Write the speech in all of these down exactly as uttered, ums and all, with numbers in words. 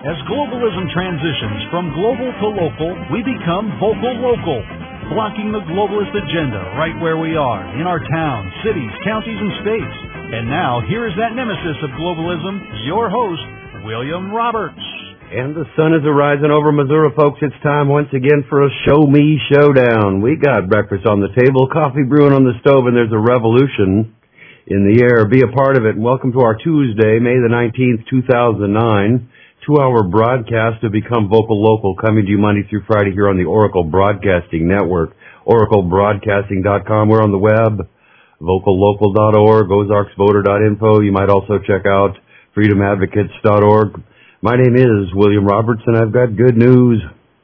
As globalism transitions from global to local, we become vocal local, blocking the globalist agenda right where we are, in our towns, cities, counties, and states. And now, here is that nemesis of globalism, your host, William Roberts. And the sun is arising over Missouri, folks. It's time once again for a Show Me Showdown. We got breakfast on the table, coffee brewing on the stove, and there's a revolution in the air. Be a part of it. And welcome to our Tuesday, May the nineteenth, two thousand nine. Two-hour broadcast to become vocal local, coming to you Monday through Friday here on the Oracle Broadcasting Network, oracle broadcasting dot com. We're on the web, vocal local dot org, ozarks voter dot info. You might also check out freedom advocates dot org. My name is William Roberts, and I've got good news,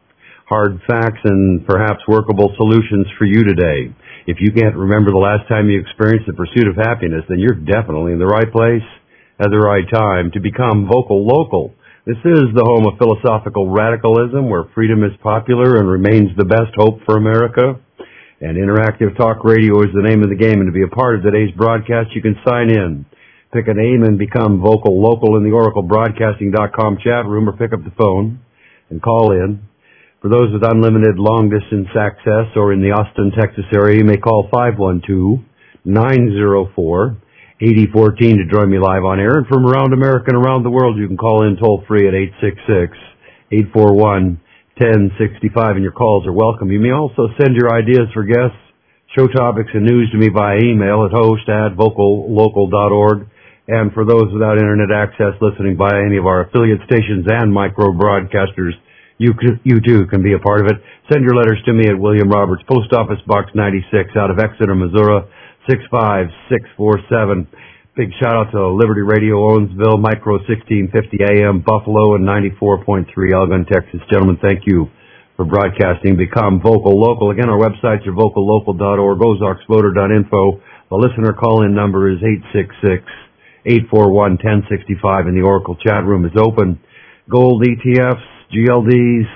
hard facts, and perhaps workable solutions for you today. If you can't remember the last time you experienced the pursuit of happiness, then you're definitely in the right place at the right time to become vocal local. This is the home of philosophical radicalism, where freedom is popular and remains the best hope for America. And interactive talk radio is the name of the game. And to be a part of today's broadcast, you can sign in, pick a name, and become vocal local in the oracle broadcasting dot com chat room, or pick up the phone and call in. For those with unlimited long-distance access or in the Austin, Texas area, you may call five one two, nine zero four, eight zero one four to join me live on air. And from around America and around the world, you can call in toll-free at eight six six, eight four one, one zero six five, and your calls are welcome. You may also send your ideas for guests, show topics, and news to me via email at host at vocal local dot org. And for those without Internet access listening via any of our affiliate stations and micro-broadcasters, you, c- you too can be a part of it. Send your letters to me at William Roberts, Post Office Box ninety-six, out of Exeter, Missouri, six five six four seven. Big shout out to Liberty Radio Owensville, Micro sixteen fifty A M Buffalo, and ninety-four point three Elgin, Texas. Gentlemen, thank you for broadcasting. Become vocal local. Again, our websites are vocal local dot org, ozarks voter dot info. The listener call-in number is eight six six, eight four one, one zero six five, and the Oracle chat room is open. Gold E T Fs, G L Ds,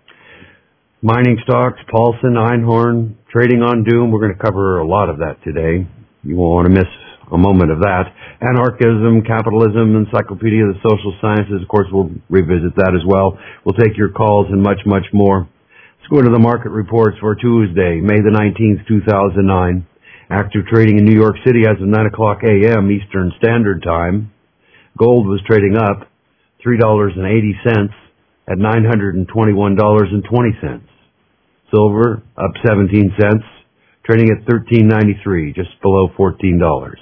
mining stocks, Paulson, Einhorn, trading on doom. We're going to cover a lot of that today. You won't want to miss a moment of that. Anarchism, capitalism, encyclopedia of the social sciences. Of course, we'll revisit that as well. We'll take your calls and much, much more. Let's go into the market reports for Tuesday, May the nineteenth, two thousand nine. Active trading in New York City as of nine o'clock a m Eastern Standard Time. Gold was trading up three dollars and eighty cents at nine hundred twenty-one dollars and twenty cents. Silver up seventeen cents, trading at thirteen ninety-three, just below fourteen dollars.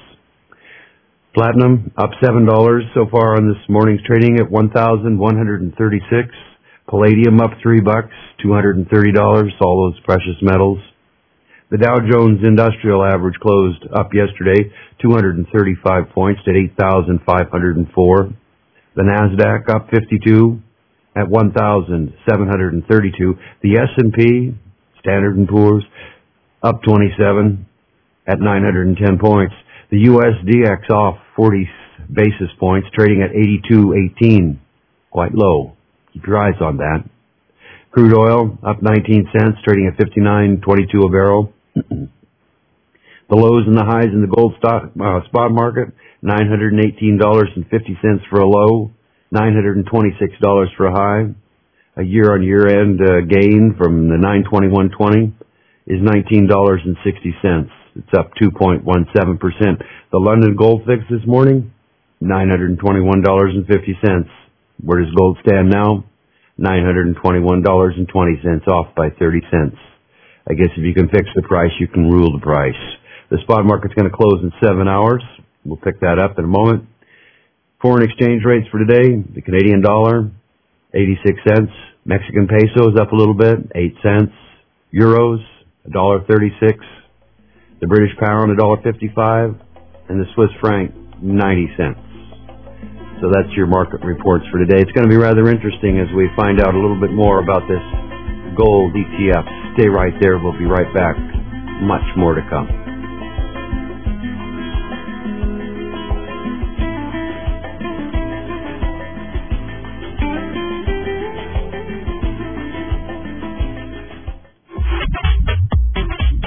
Platinum up seven dollars so far on this morning's trading at one thousand one hundred thirty-six. Palladium up three bucks, two hundred thirty dollars, all those precious metals. The Dow Jones Industrial Average closed up yesterday, two hundred thirty-five points at eight thousand five hundred four. The Nasdaq up fifty-two at one thousand seven hundred thirty-two. The S and P, Standard and Poor's, up twenty-seven at nine hundred ten points. The U S D X off forty basis points, trading at eighty-two eighteen, quite low. Keep your eyes on that. Crude oil up nineteen cents, trading at fifty-nine twenty-two a barrel. The lows and the highs in the gold stock, uh, spot market, nine hundred eighteen dollars and fifty cents for a low, nine hundred twenty-six dollars for a high. A year-on-year end uh, gain from the nine twenty-one twenty is nineteen dollars and sixty cents. It's up two point one seven percent. The London Gold Fix this morning, nine hundred twenty-one dollars and fifty cents. Where does gold stand now? nine hundred twenty-one dollars and twenty cents, off by thirty cents. I guess if you can fix the price, you can rule the price. The spot market's going to close in seven hours. We'll pick that up in a moment. Foreign exchange rates for today: the Canadian dollar, eighty-six cents. Mexican peso is up a little bit, eight cents. Euros, one dollar thirty-six. The British pound, one dollar fifty-five. And the Swiss franc, ninety cents. So that's your market reports for today. It's going to be rather interesting as we find out a little bit more about this gold E T F. Stay right there. We'll be right back. Much more to come.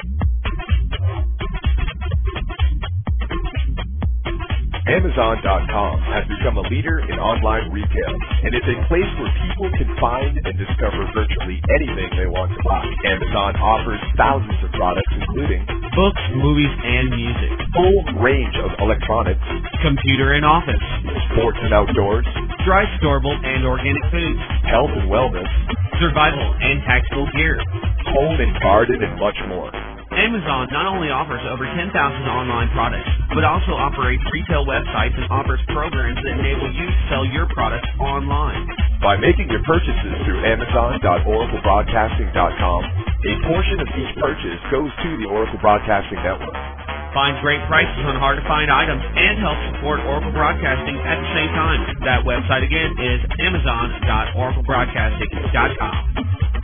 Amazon dot com has become a leader in online retail, and it's a place where people can find and discover virtually anything they want to buy. Amazon offers thousands of products, including books, movies, and music, full range of electronics, computer and office, sports and outdoors, dry, storable, and organic foods, health and wellness, survival and tactical gear, home and garden, and much more. Amazon not only offers over ten thousand online products, but also operates retail websites and offers programs that enable you to sell your products online. By making your purchases through amazon dot oracle broadcasting dot com, a portion of each purchase goes to the Oracle Broadcasting Network. Find great prices on hard-to-find items and help support Oracle Broadcasting at the same time. That website again is amazon dot oracle broadcasting dot com.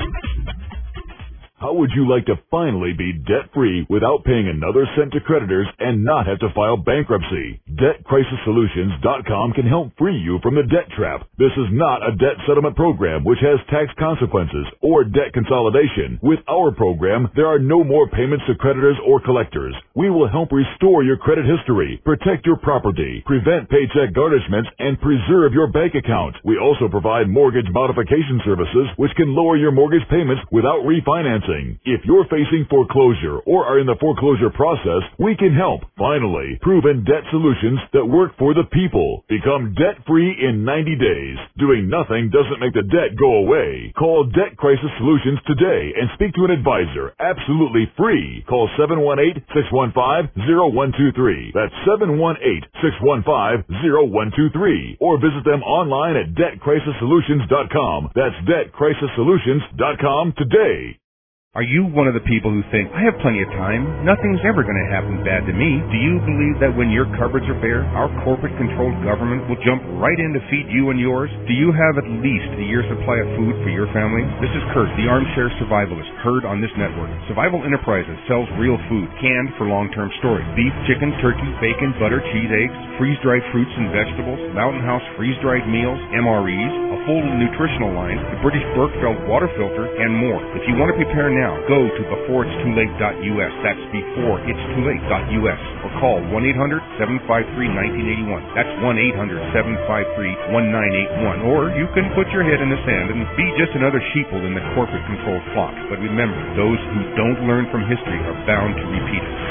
How would you like to finally be debt-free without paying another cent to creditors and not have to file bankruptcy? debt crisis solutions dot com can help free you from the debt trap. This is not a debt settlement program which has tax consequences or debt consolidation. With our program, there are no more payments to creditors or collectors. We will help restore your credit history, protect your property, prevent paycheck garnishments, and preserve your bank account. We also provide mortgage modification services which can lower your mortgage payments without refinancing. If you're facing foreclosure or are in the foreclosure process, we can help. Finally, proven debt solutions that work for the people. Become debt-free in ninety days. Doing nothing doesn't make the debt go away. Call Debt Crisis Solutions today and speak to an advisor. Absolutely free. Call seven one eight, six one five, zero one two three. That's seven one eight, six one five, zero one two three. Or visit them online at debt crisis solutions dot com. That's debt crisis solutions dot com today. Are you one of the people who think, I have plenty of time, nothing's ever going to happen bad to me? Do you believe that when your cupboards are bare, our corporate-controlled government will jump right in to feed you and yours? Do you have at least a year's supply of food for your family? This is Kurt, the armchair survivalist, heard on this network. Survival Enterprises sells real food, canned for long-term storage. Beef, chicken, turkey, bacon, butter, cheese, eggs, freeze-dried fruits and vegetables, Mountain House freeze-dried meals, M R Es, a full nutritional line, the British Berkefeld water filter, and more. If you want to prepare now, Now, go to before it's too late dot U S. That's before it's too late dot U S. Or call one eight hundred, seven five three, one nine eight one. That's one eight hundred, seven five three, one nine eight one. Or you can put your head in the sand and be just another sheeple in the corporate-controlled flock. But remember, those who don't learn from history are bound to repeat it.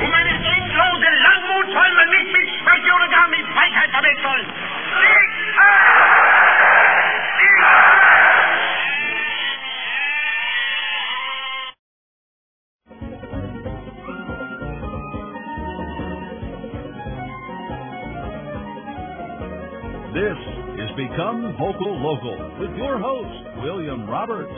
This is Become Vocal Local with your host, William Roberts.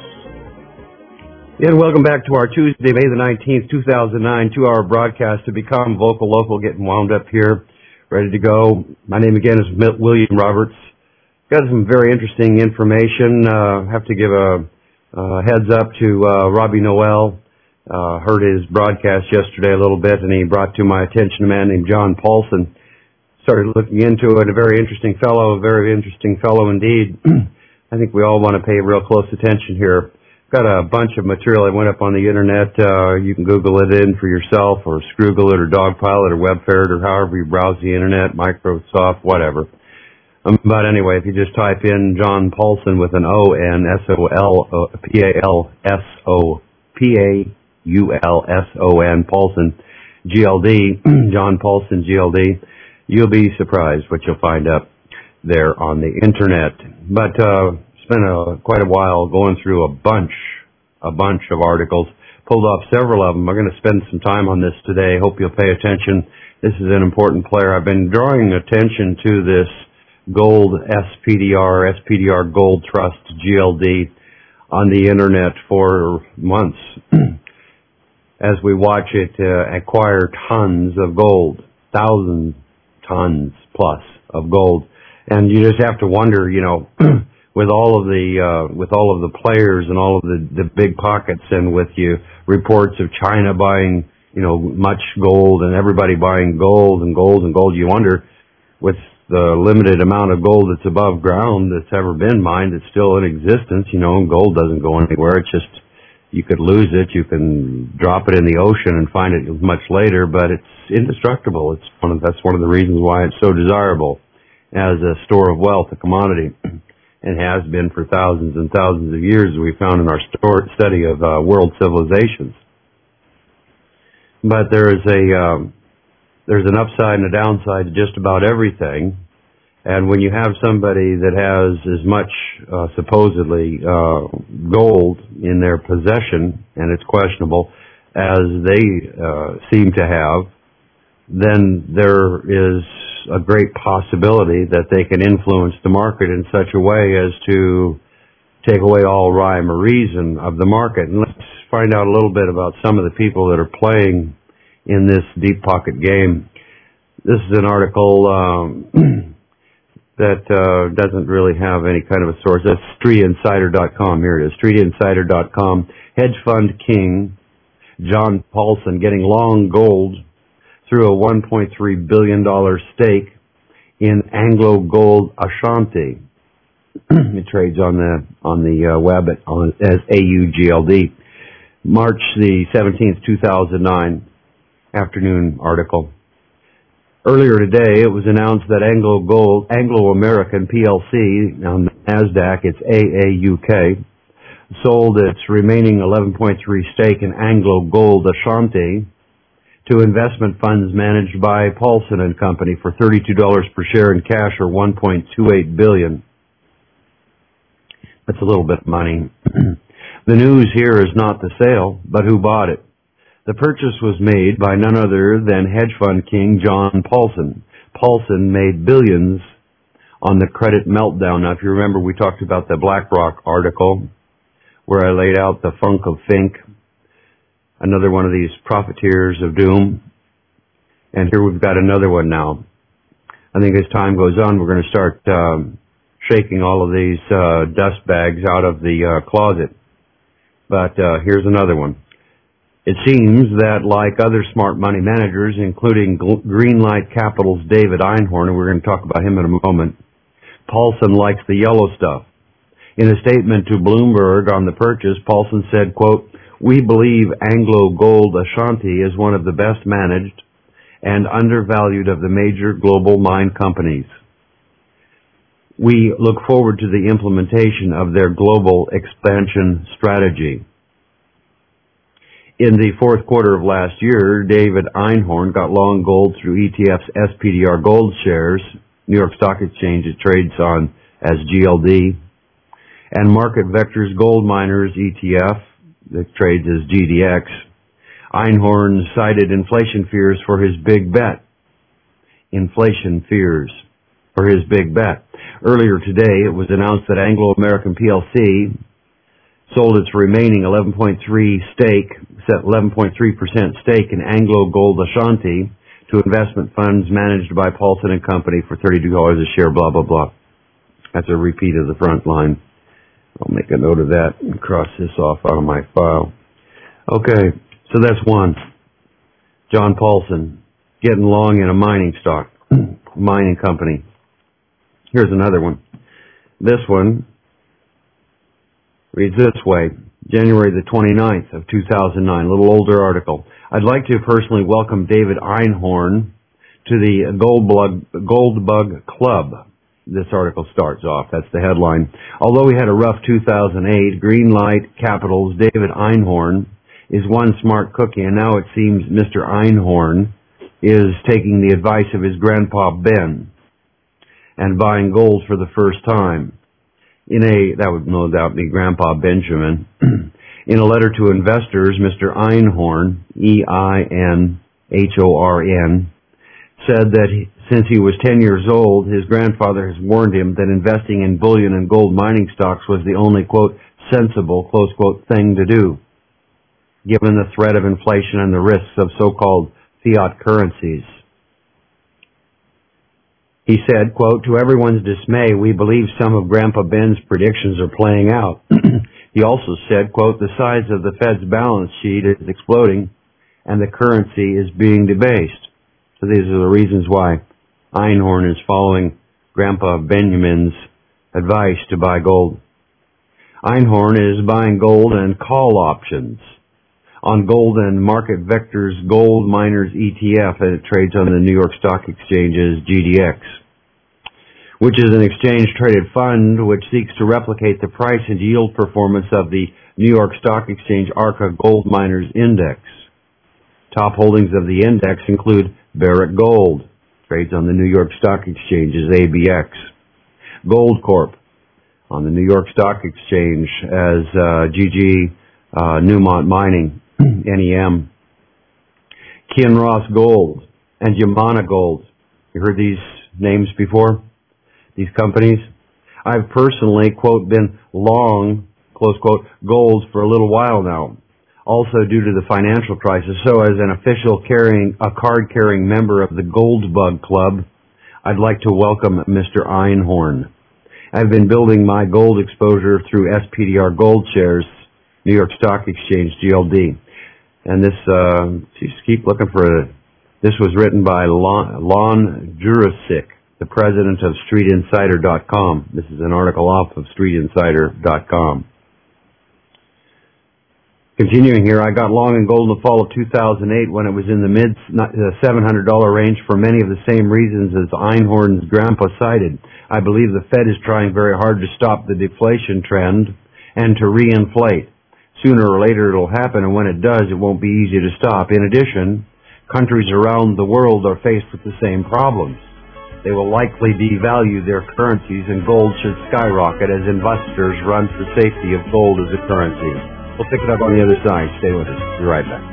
And welcome back to our Tuesday, May the nineteenth, two thousand nine, two-hour broadcast to Become Vocal Local, getting wound up here, ready to go. My name again is William Roberts. Got some very interesting information. Uh, have to give a, a heads up to uh, Robbie Noel. Uh, heard his broadcast yesterday a little bit, and he brought to my attention a man named John Paulson. Started looking into it. A very interesting fellow, a very interesting fellow indeed. I think we all want to pay real close attention here. Got a bunch of material that went up on the internet. Uh, you can Google it in for yourself, or Scroogle it, or Dogpile it, or Webferret, or however you browse the internet, Microsoft, whatever. Um, but anyway, if you just type in John Paulson with an O N S O L P A L S O P A U L S O N Paulson G L D John Paulson G L D. You'll be surprised what you'll find up there on the internet. But uh, spent a, quite a while going through a bunch, a bunch of articles. Pulled off several of them. I'm going to spend some time on this today. Hope you'll pay attention. This is an important player. I've been drawing attention to this gold S P D R, S P D R Gold Trust G L D on the internet for months as we watch it uh, acquire tons of gold, thousands tons plus of gold. And you just have to wonder, you know, with all of the uh, with all of the players and all of the, the big pockets, and with you reports of China buying, you know, much gold and everybody buying gold and gold and gold, you wonder, with the limited amount of gold that's above ground that's ever been mined, that's still in existence, you know, and gold doesn't go anywhere. It's just, you could lose it, you can drop it in the ocean and find it much later, but it's indestructible. It's one of, that's one of the reasons why it's so desirable. as a store of wealth, a commodity, and has been for thousands and thousands of years, as we found in our study of uh, world civilizations. But there is a um, there's an upside and a downside to just about everything. And when you have somebody that has as much, uh, supposedly, uh, gold in their possession, and it's questionable, as they uh, seem to have, then there is a great possibility that they can influence the market in such a way as to take away all rhyme or reason of the market. And let's find out a little bit about some of the people that are playing in this deep pocket game. This is an article um, that uh, doesn't really have any kind of a source. That's street insider dot com. Here it is, street insider dot com. Hedge fund king John Paulson getting long gold through a one point three billion dollars stake in Anglo Gold Ashanti. It trades on the on the uh, web at, on, as A U G L D. March the seventeenth, two thousand nine, afternoon article. Earlier today, it was announced that Anglo Gold, Anglo American P L C, on the NASDAQ, it's A A U K, sold its remaining eleven point three stake in Anglo Gold Ashanti to investment funds managed by Paulson and Company for thirty-two dollars per share in cash, or one point two eight billion dollars. That's a little bit of money. The news here is not the sale, but who bought it. The purchase was made by none other than hedge fund king John Paulson. Paulson made billions on the credit meltdown. Now, if you remember, we talked about the BlackRock article where I laid out the funk of Fink, another one of these profiteers of doom. And here we've got another one now. I think as time goes on, we're going to start um, shaking all of these uh, dust bags out of the uh, closet. But uh, here's another one. It seems that, like other smart money managers, including Greenlight Capital's David Einhorn, and we're going to talk about him in a moment, Paulson likes the yellow stuff. In a statement to Bloomberg on the purchase, Paulson said, quote, "We believe Anglo Gold Ashanti is one of the best managed and undervalued of the major global mine companies. We look forward to the implementation of their global expansion strategy." In the fourth quarter of last year, David Einhorn got long gold through E T F's S P D R Gold shares, New York Stock Exchange it trades on as G L D, and Market Vectors Gold Miners E T F that trades as G D X. Einhorn cited inflation fears for his big bet. Inflation fears for his big bet. Earlier today, it was announced that Anglo American P L C sold its remaining eleven point three stake, set eleven point three percent stake in Anglo Gold Ashanti to investment funds managed by Paulson and Company for thirty-two dollars a share, blah, blah, blah. That's a repeat of the front line. I'll make a note of that and cross this off out of my file. Okay, so that's one. John Paulson, getting long in a mining stock, mining company. Here's another one. This one reads this way, January the twenty-ninth of two thousand nine, a little older article. I'd like to personally welcome David Einhorn to the Goldbug, Goldbug Club. This article starts off. That's the headline. Although he had a rough two thousand eight, Greenlight Capital's David Einhorn is one smart cookie, and now it seems Mister Einhorn is taking the advice of his grandpa Ben and buying gold for the first time. In a, that would no doubt be Grandpa Benjamin. In a letter to investors, Mister Einhorn, E I N H O R N, said that he, since he was ten years old, his grandfather has warned him that investing in bullion and gold mining stocks was the only, quote, sensible, close quote, thing to do, given the threat of inflation and the risks of so-called fiat currencies. He said, quote, "To everyone's dismay, we believe some of Grandpa Ben's predictions are playing out." He also said, quote, "The size of the Fed's balance sheet is exploding and the currency is being debased." So these are the reasons why Einhorn is following Grandpa Benjamin's advice to buy gold. Einhorn is buying gold and call options on gold and Market Vectors Gold Miners E T F, and it trades on the New York Stock Exchange as G D X. which is an exchange-traded fund which seeks to replicate the price and yield performance of the New York Stock Exchange ARCA Gold Miners Index. Top holdings of the index include Barrick Gold, trades on the New York Stock Exchange as A B X, Gold Corp on the New York Stock Exchange as uh, G G uh, Newmont Mining, N E M, Kinross Gold, and Yamana Gold. You heard these names before? These companies? I've personally, quote, been long, close quote, gold for a little while now, also due to the financial crisis. So as an official carrying, a card-carrying member of the Gold Bug Club, I'd like to welcome Mister Einhorn. I've been building my gold exposure through S P D R Gold Shares, New York Stock Exchange, G L D. And this, uh, just keep looking for it. This was written by Lon, Lon Jurasik, the president of Street Insider dot com. This is an article off of Street Insider dot com. Continuing here, I got long in gold in the fall of two thousand eight when it was in the mid seven hundred dollars range for many of the same reasons as Einhorn's grandpa cited. I believe the Fed is trying very hard to stop the deflation trend and to reinflate. Sooner or later it'll happen, and when it does, it won't be easy to stop. In addition, countries around the world are faced with the same problems. They will likely devalue their currencies, and gold should skyrocket as investors run for safety of gold as a currency. We'll pick it up on the other side. Stay with us. Be right back.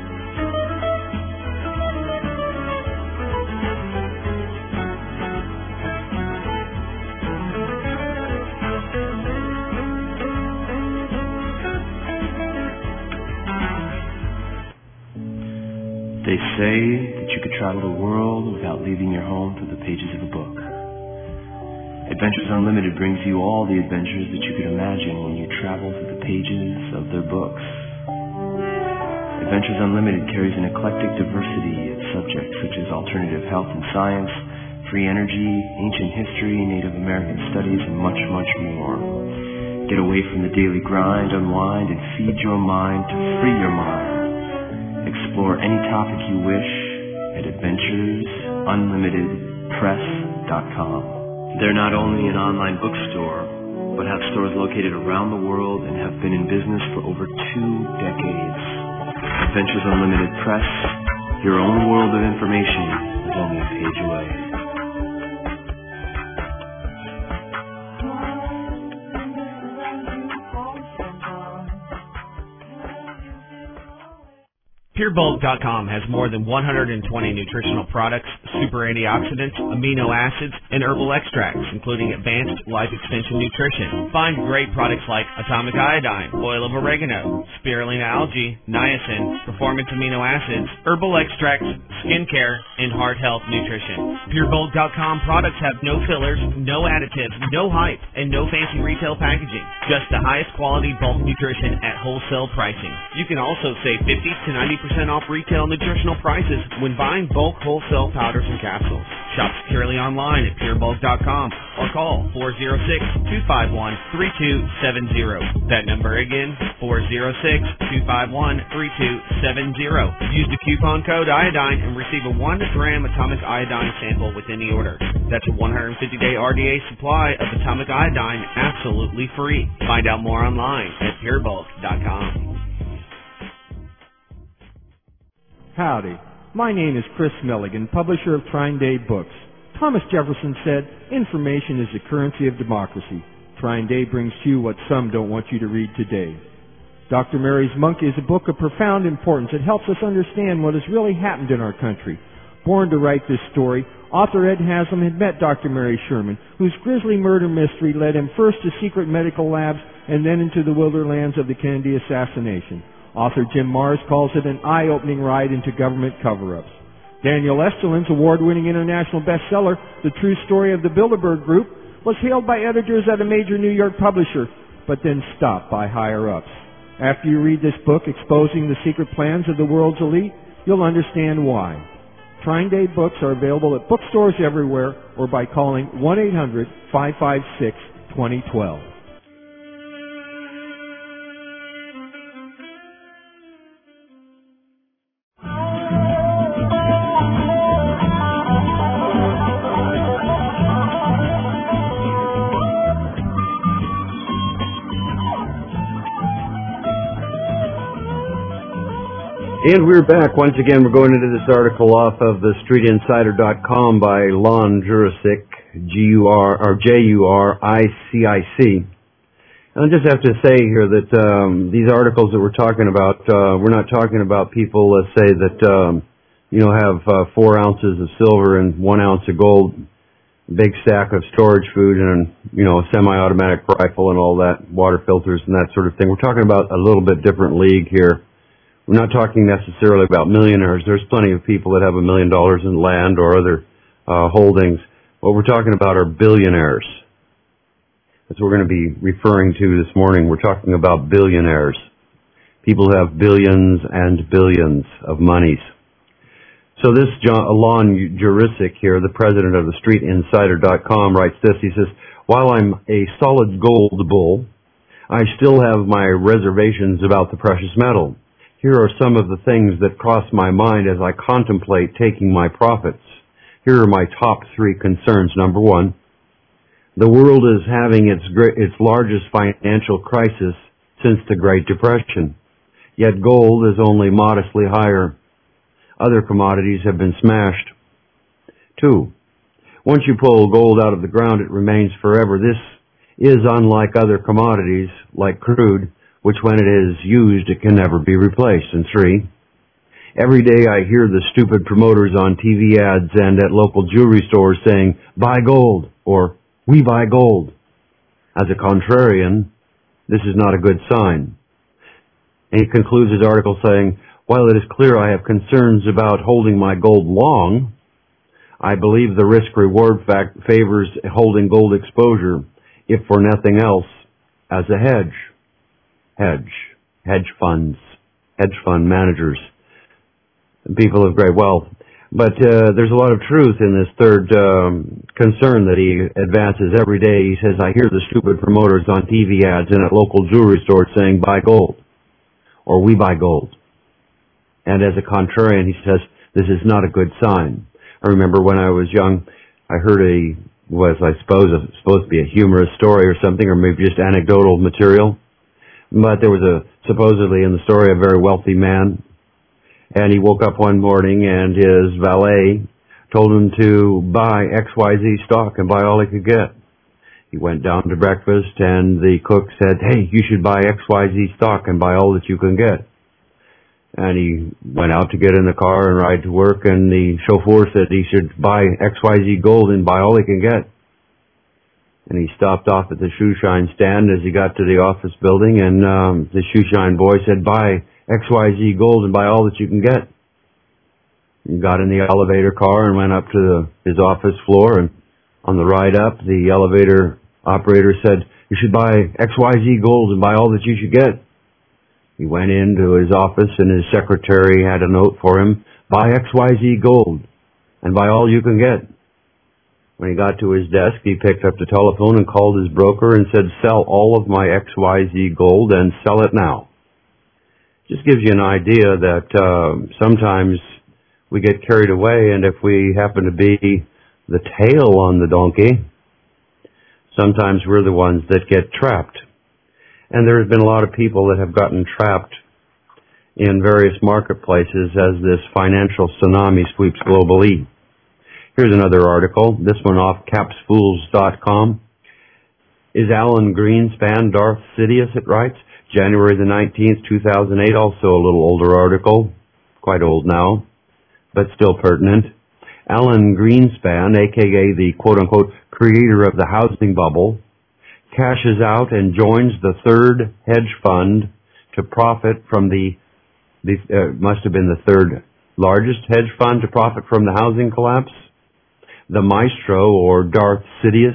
They say that you could travel the world without leaving your home through the pages of a book. Adventures Unlimited brings you all the adventures that you could imagine when you travel through the pages of their books. Adventures Unlimited carries an eclectic diversity of subjects such as alternative health and science, free energy, ancient history, Native American studies, and much, much more. Get away from the daily grind, unwind, and feed your mind to free your mind. Explore any topic you wish at adventures unlimited press dot com. They're not only an online bookstore, but have stores located around the world and have been in business for over two decades. Adventures Unlimited Press, your own world of information is only a page away. Pure Bulk dot com has more than one hundred twenty nutritional products, super antioxidants, amino acids, and herbal extracts, including advanced life extension nutrition. Find great products like atomic iodine, oil of oregano, spirulina algae, niacin, performance amino acids, herbal extracts, skincare, and heart health nutrition. Pure Bulk dot com products have no fillers, no additives, no hype, and no fancy retail packaging. Just the highest quality bulk nutrition at wholesale pricing. You can also save fifty to ninety percent off retail nutritional prices when buying bulk wholesale powders and capsules. Shop securely online at Pure Bulk dot com or call four oh six, two five one, three two seven zero. That number again, four oh six, two five one, three two seven zero. Use the coupon code iodine and receive a one gram atomic iodine sample with any order. That's a one hundred fifty day R D A supply of atomic iodine absolutely free. Find out more online at Pure Bulk dot com. Howdy. My name is Chris Milligan, publisher of Trine Day Books. Thomas Jefferson said, information is the currency of democracy. Trine Day brings to you what some don't want you to read today. Doctor Mary's Monk is a book of profound importance. It helps us understand what has really happened in our country. Born to write this story, author Ed Haslam had met Doctor Mary Sherman, whose grisly murder mystery led him first to secret medical labs and then into the wilderlands of the Kennedy assassination. Author Jim Marrs calls it an eye-opening ride into government cover-ups. Daniel Esterlin's award-winning international bestseller, The True Story of the Bilderberg Group, was hailed by editors at a major New York publisher, but then stopped by higher-ups. After you read this book exposing the secret plans of the world's elite, you'll understand why. Trine Day books are available at bookstores everywhere or by calling one eight hundred, five five six, two zero one two. And we're back. Once again, we're going into this article off of the street insider dot com by Lon Jurisic, G U R, or J U R I C I C. And I just have to say here that um, these articles that we're talking about, uh, we're not talking about people, let's say, that, um, you know, have uh, four ounces of silver and one ounce of gold, big stack of storage food and, you know, a semi-automatic rifle and all that, water filters and that sort of thing. We're talking about a little bit different league here. We're not talking necessarily about millionaires. There's plenty of people that have a million dollars in land or other uh, holdings. What we're talking about are billionaires. That's what we're going to be referring to this morning. We're talking about billionaires. People who have billions and billions of monies. So this John, Lon Jurisic here, the president of the street insider dot com, writes this. He says, while I'm a solid gold bull, I still have my reservations about the precious metal. Here are some of the things that cross my mind as I contemplate taking my profits. Here are my top three concerns. Number one, the world is having its great, its largest financial crisis since the Great Depression. Yet gold is only modestly higher. Other commodities have been smashed. Two, once you pull gold out of the ground, it remains forever. This is unlike other commodities, like crude, which when it is used, it can never be replaced. And three, every day I hear the stupid promoters on T V ads and at local jewelry stores saying, buy gold, or we buy gold. As a contrarian, this is not a good sign. And he concludes his article saying, while it is clear I have concerns about holding my gold long, I believe the risk-reward fact favors holding gold exposure, if for nothing else, as a hedge. Hedge. Hedge funds. Hedge fund managers. People of great wealth. But uh, there's a lot of truth in this third um, concern that he advances every day. He says, I hear the stupid promoters on T V ads and at local jewelry stores saying, buy gold, or we buy gold. And as a contrarian, he says, this is not a good sign. I remember when I was young, I heard a, was I suppose, a, supposed to be a humorous story or something, or maybe just anecdotal material. But there was a, supposedly in the story, a very wealthy man. And he woke up one morning and his valet told him to buy X Y Z stock and buy all he could get. He went down to breakfast and the cook said, hey, you should buy X Y Z stock and buy all that you can get. And he went out to get in the car and ride to work, and the chauffeur said he should buy X Y Z gold and buy all he can get. And he stopped off at the shoe shine stand as he got to the office building, and um, the shoe shine boy said, buy X Y Z gold and buy all that you can get. He got in the elevator car and went up to the, his office floor, and on the ride up, the elevator operator said, you should buy X Y Z gold and buy all that you should get. He went into his office and his secretary had a note for him, buy X Y Z gold and buy all you can get. When he got to his desk, he picked up the telephone and called his broker and said, sell all of my X Y Z gold and sell it now. Just gives you an idea that uh, sometimes we get carried away, and if we happen to be the tail on the donkey, sometimes we're the ones that get trapped. And there have been a lot of people that have gotten trapped in various marketplaces as this financial tsunami sweeps globally. Here's another article, this one off caps fools dot com. Is Alan Greenspan Darth Sidious, it writes? January the nineteenth, two thousand eight, also a little older article, quite old now, but still pertinent. Alan Greenspan, aka the quote-unquote creator of the housing bubble, cashes out and joins the third hedge fund to profit from the, the uh, must have been the third largest hedge fund to profit from the housing collapse, the Maestro or Darth Sidious.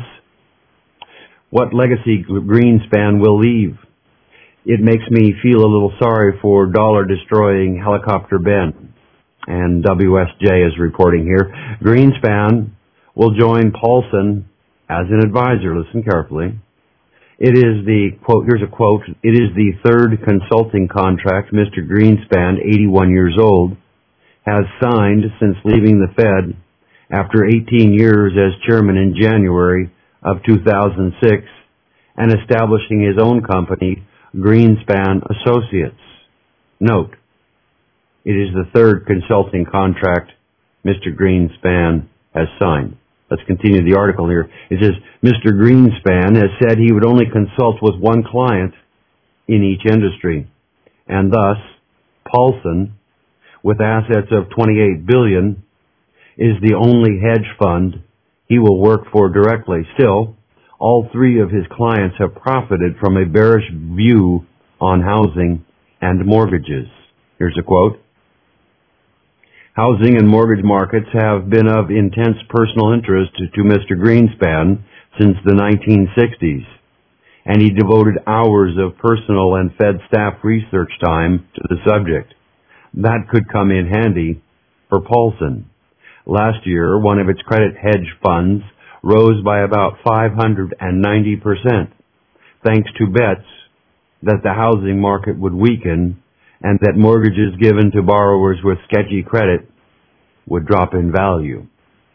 What legacy Greenspan will leave? It makes me feel a little sorry for dollar-destroying Helicopter Ben. And W S J is reporting here. Greenspan will join Paulson as an advisor. Listen carefully. It is the, quote, here's a quote, it is the third consulting contract Mister Greenspan, eighty-one years old, has signed since leaving the Fed after eighteen years as chairman in January of two thousand six and establishing his own company, Greenspan Associates. Note, It is the third consulting contract Mister Greenspan has signed. Let's continue the article here. It says, Mister Greenspan has said he would only consult with one client in each industry, and thus, Paulson, with assets of twenty-eight billion dollars, is the only hedge fund he will work for directly. Still, all three of his clients have profited from a bearish view on housing and mortgages. Here's a quote. Housing and mortgage markets have been of intense personal interest to, to Mister Greenspan since the nineteen sixties, and he devoted hours of personal and Fed staff research time to the subject. That could come in handy for Paulson. Last year, one of its credit hedge funds rose by about five hundred ninety percent, thanks to bets that the housing market would weaken and that mortgages given to borrowers with sketchy credit would drop in value.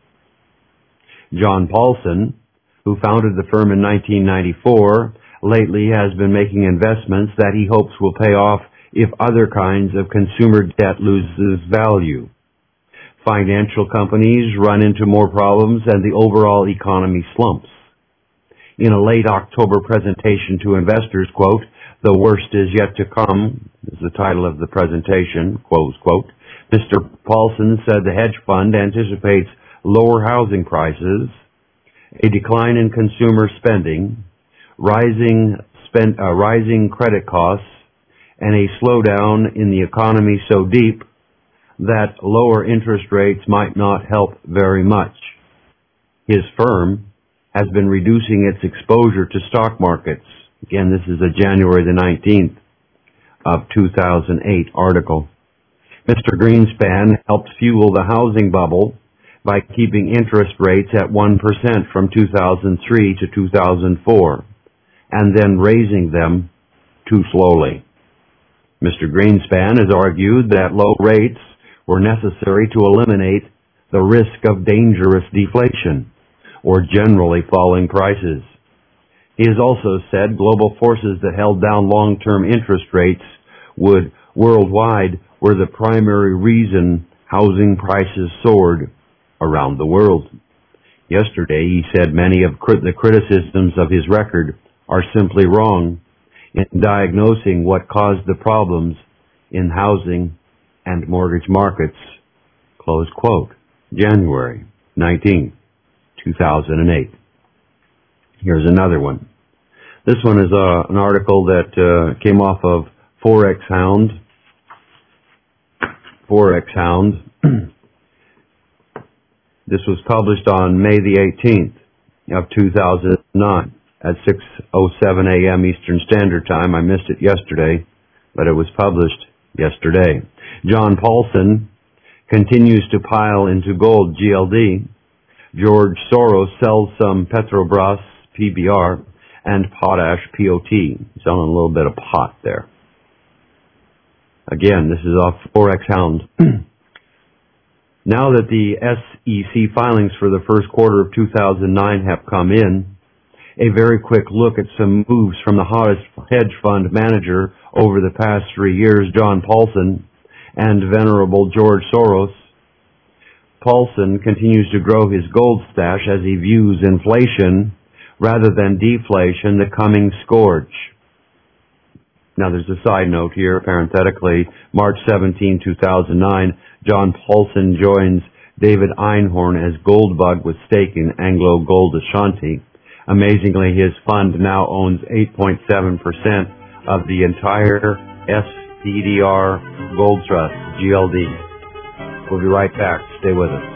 John Paulson, who founded the firm in nineteen ninety-four, lately has been making investments that he hopes will pay off if other kinds of consumer debt loses value. Financial companies run into more problems and the overall economy slumps. In a late October presentation to investors, quote, the worst is yet to come, is the title of the presentation, close quote. Mister Paulson said the hedge fund anticipates lower housing prices, a decline in consumer spending, rising spend, uh, rising credit costs, and a slowdown in the economy so deep that lower interest rates might not help very much. His firm has been reducing its exposure to stock markets. Again, this is a January the nineteenth of two thousand eight article. Mister Greenspan helped fuel the housing bubble by keeping interest rates at one percent from two thousand three to two thousand four, and then raising them too slowly. Mister Greenspan has argued that low rates were necessary to eliminate the risk of dangerous deflation or generally falling prices. He has also said global forces that held down long-term interest rates would worldwide were the primary reason housing prices soared around the world. Yesterday, he said many of the criticisms of his record are simply wrong in diagnosing what caused the problems in housing and mortgage markets, close quote. January nineteenth, two thousand eight. Here's another one. This one is uh, an article that uh, came off of Forex Hound. Forex Hound. This was published on May the eighteenth of two thousand nine at six oh seven a.m. Eastern Standard Time. I missed it yesterday, but it was published yesterday. John Paulson continues to pile into gold, G L D. George Soros sells some Petrobras, P B R, and potash, P O T. Selling a little bit of pot there. Again, this is off Forex Hound. Now that the S E C filings for the first quarter of two thousand nine have come in, a very quick look at some moves from the hottest hedge fund manager over the past three years, John Paulson, and venerable George Soros. Paulson continues to grow his gold stash as he views inflation rather than deflation the coming scourge. Now there's a side note here, parenthetically. March seventeenth, two thousand nine, John Paulson joins David Einhorn as Goldbug with stake in Anglo Gold Ashanti. Amazingly, his fund now owns eight point seven percent of the entire S D D R Gold Trust, G L D. We'll be right back. Stay with us.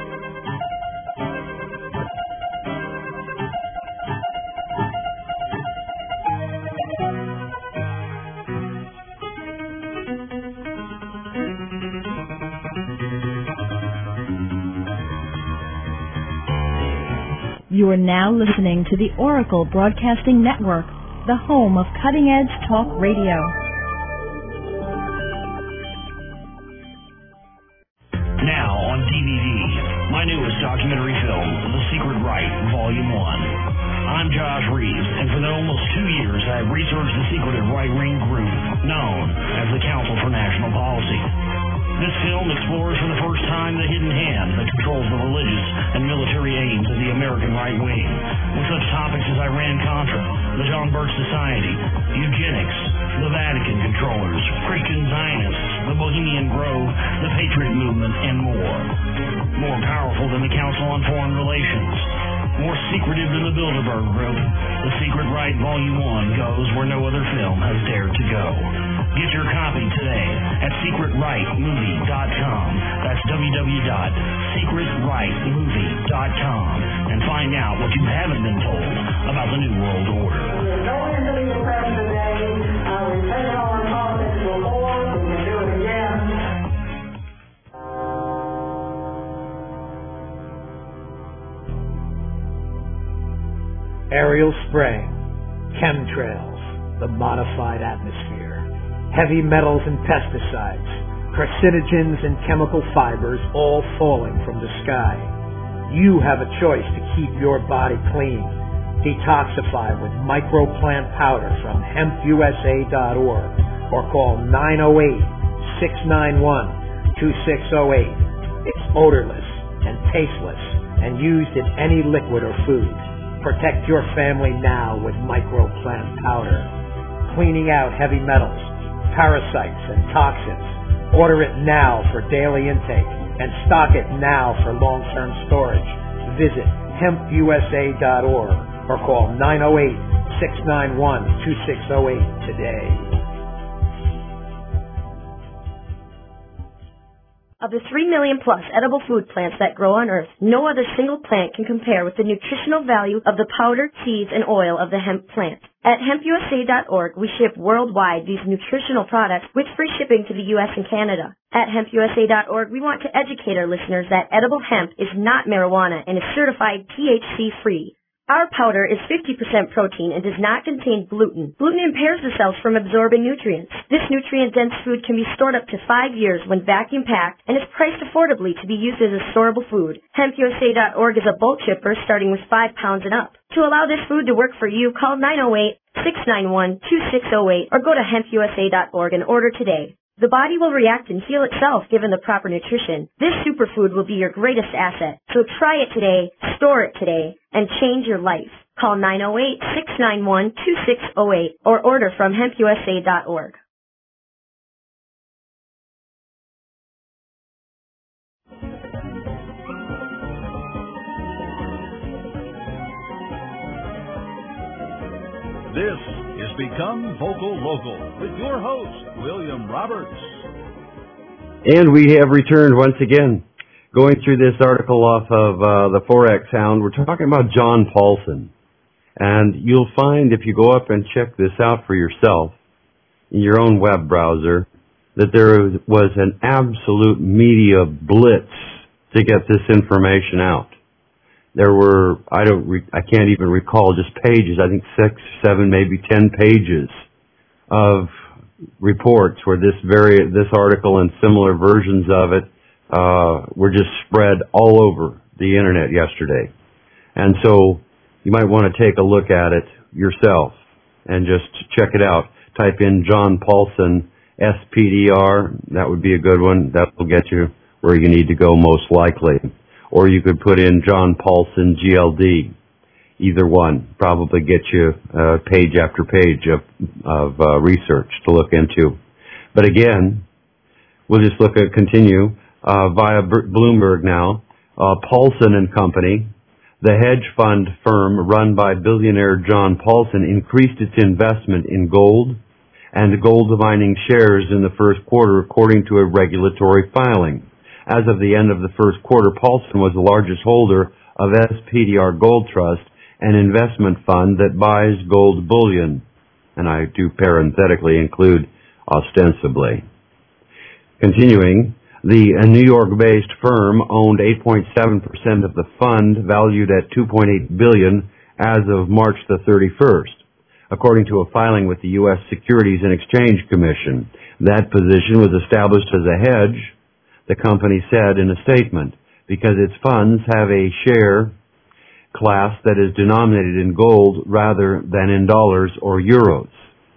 You are now listening to the Oracle Broadcasting Network, the home of cutting-edge talk radio. Now on D V D, my newest documentary film, The Secret Right, Volume one. I'm Josh Reeves, and for the almost two years I have researched the secret right-wing group known as the Council for National Policy. This film explores for the first time the hidden hand that controls the religious and military aims of the American right wing, with such topics as Iran-Contra, the John Birch Society, eugenics, the Vatican controllers, Christian Zionists, the Bohemian Grove, the Patriot Movement, and more. More powerful than the Council on Foreign Relations. More secretive than the Bilderberg Group. The Secret Right Volume one goes where no other film has dared to go. Get your copy today at secret right movie dot com. That's w w w dot secret right movie dot com. And find out what you haven't been told about the New World Order. We're going into the press today. Uh, we've taken all our politics before. We can do it again. Aerial spraying, chemtrails, the modified atmosphere, heavy metals and pesticides, carcinogens and chemical fibers all falling from the sky. You have a choice to keep your body clean. Detoxify with microplant powder from hemp u s a dot org or call nine oh eight, six nine one, two six oh eight. It's odorless and tasteless and used in any liquid or food. Protect your family now with microplant powder. Cleaning out heavy metals, parasites, and toxins. Order it now for daily intake and stock it now for long-term storage. Visit hemp u s a dot org or call nine oh eight, six nine one, two six oh eight today. Of the three million plus edible food plants that grow on Earth, no other single plant can compare with the nutritional value of the powder, seeds, and oil of the hemp plant. At hemp u s a dot org, we ship worldwide these nutritional products with free shipping to the U S and Canada. At hemp u s a dot org, we want to educate our listeners that edible hemp is not marijuana and is certified T H C-free. Our powder is fifty percent protein and does not contain gluten. Gluten impairs the cells from absorbing nutrients. This nutrient-dense food can be stored up to five years when vacuum-packed and is priced affordably to be used as a storable food. hemp u s a dot org is a bulk shipper starting with five pounds and up. To allow this food to work for you, call nine oh eight, six nine one, two six oh eight or go to hemp u s a dot org and order today. The body will react and heal itself given the proper nutrition. This superfood will be your greatest asset. So try it today, store it today, and change your life. Call nine oh eight, six nine one, two six oh eight or order from hemp u s a dot org. This is Become Vocal Local with your host, William Roberts. And we have returned once again. Going through this article off of uh, the Forex Hound, we're talking about John Paulson. And you'll find if you go up and check this out for yourself in your own web browser, that there was an absolute media blitz to get this information out. There were, I don't, re- I can't even recall, just pages, I think six, seven, maybe ten pages of reports where this very, this article and similar versions of it, uh, were just spread all over the internet yesterday. And so you might want to take a look at it yourself and just check it out. Type in John Paulson, S P D R, that would be a good one. That will get you where you need to go most likely. Or you could put in John Paulson G L D. Either one probably get you uh, page after page of, of uh, research to look into. But again, we'll just look at continue uh, via B- Bloomberg now. Uh, Paulson and Company, the hedge fund firm run by billionaire John Paulson, increased its investment in gold and gold mining shares in the first quarter, according to a regulatory filing. As of the end of the first quarter, Paulson was the largest holder of S P D R Gold Trust, an investment fund that buys gold bullion, and I do parenthetically include ostensibly. Continuing, the New York-based firm owned eight point seven percent of the fund, valued at two point eight billion dollars as of March the thirty-first, according to a filing with the U S Securities and Exchange Commission. That position was established as a hedge, the company said in a statement, because its funds have a share class that is denominated in gold rather than in dollars or euros.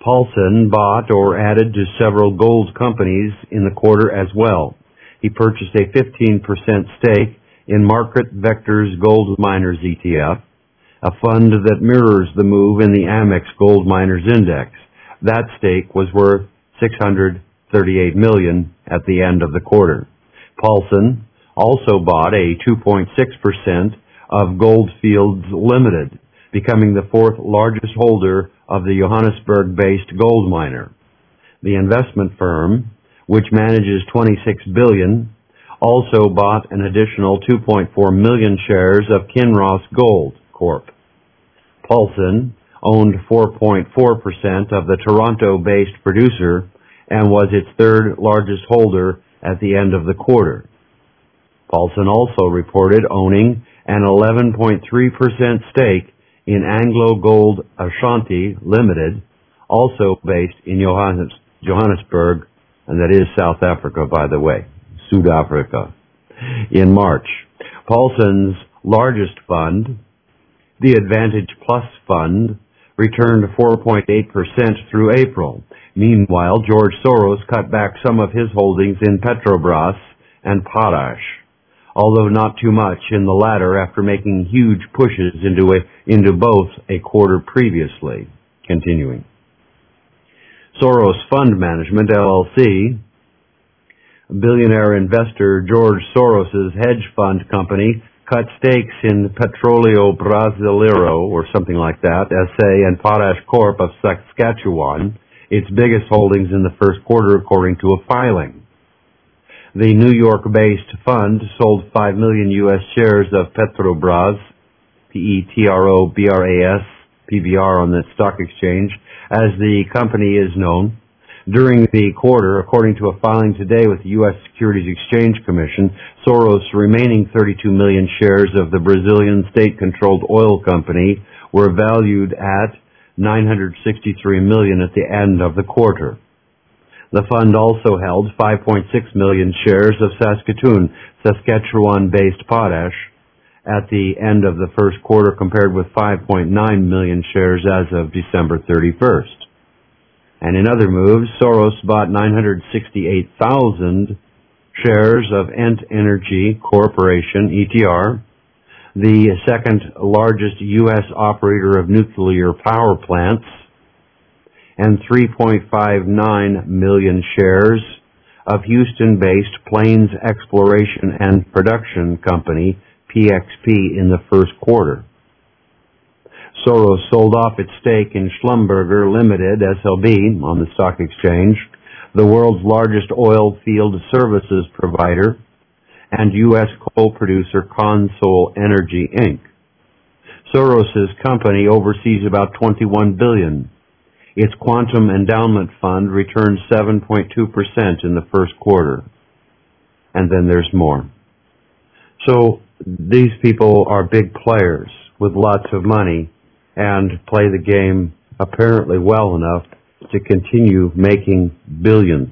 Paulson bought or added to several gold companies in the quarter as well. He purchased a fifteen percent stake in Market Vectors Gold Miners E T F, a fund that mirrors the move in the Amex Gold Miners Index. That stake was worth six hundred thirty-eight million dollars at the end of the quarter. Paulson also bought a two point six percent of Goldfields Limited, becoming the fourth largest holder of the Johannesburg-based gold miner. The investment firm, which manages twenty-six billion dollars, also bought an additional two point four million shares of Kinross Gold Corp. Paulson owned four point four percent of the Toronto-based producer and was its third largest holder at the end of the quarter. Paulson also reported owning an eleven point three percent stake in Anglo Gold Ashanti Limited, also based in Johannes, Johannesburg, and that is South Africa, by the way, South Africa, in March. Paulson's largest fund, the Advantage Plus Fund, returned four point eight percent through April. Meanwhile, George Soros cut back some of his holdings in Petrobras and Potash, although not too much in the latter after making huge pushes into a, into both a quarter previously. Continuing. Soros Fund Management, L L C, billionaire investor George Soros's hedge fund company, cut stakes in Petróleo Brasileiro, or something like that, S A, and Potash Corp of Saskatchewan, its biggest holdings in the first quarter according to a filing. The New York-based fund sold five million U S shares of Petrobras, P E T R O B R A S, P B R on the stock exchange, as the company is known. During the quarter, according to a filing today with the U S Securities Exchange Commission, Soros' remaining thirty-two million shares of the Brazilian state-controlled oil company were valued at nine hundred sixty-three million dollars at the end of the quarter. The fund also held five point six million shares of Saskatoon, Saskatchewan-based potash at the end of the first quarter, compared with five point nine million shares as of December thirty-first. And in other moves, Soros bought nine hundred sixty-eight thousand shares of Ent Energy Corporation, E T R, the second largest U S operator of nuclear power plants, and three point five nine million shares of Houston-based Plains Exploration and Production Company, P X P, in the first quarter. Soros sold off its stake in Schlumberger Limited, S L B, on the stock exchange, the world's largest oil field services provider, and U S coal producer Consol Energy, Incorporated. Soros's company oversees about twenty-one billion dollars. Its Quantum Endowment Fund returned seven point two percent in the first quarter. And then there's more. So these people are big players with lots of money and play the game apparently well enough to continue making billions.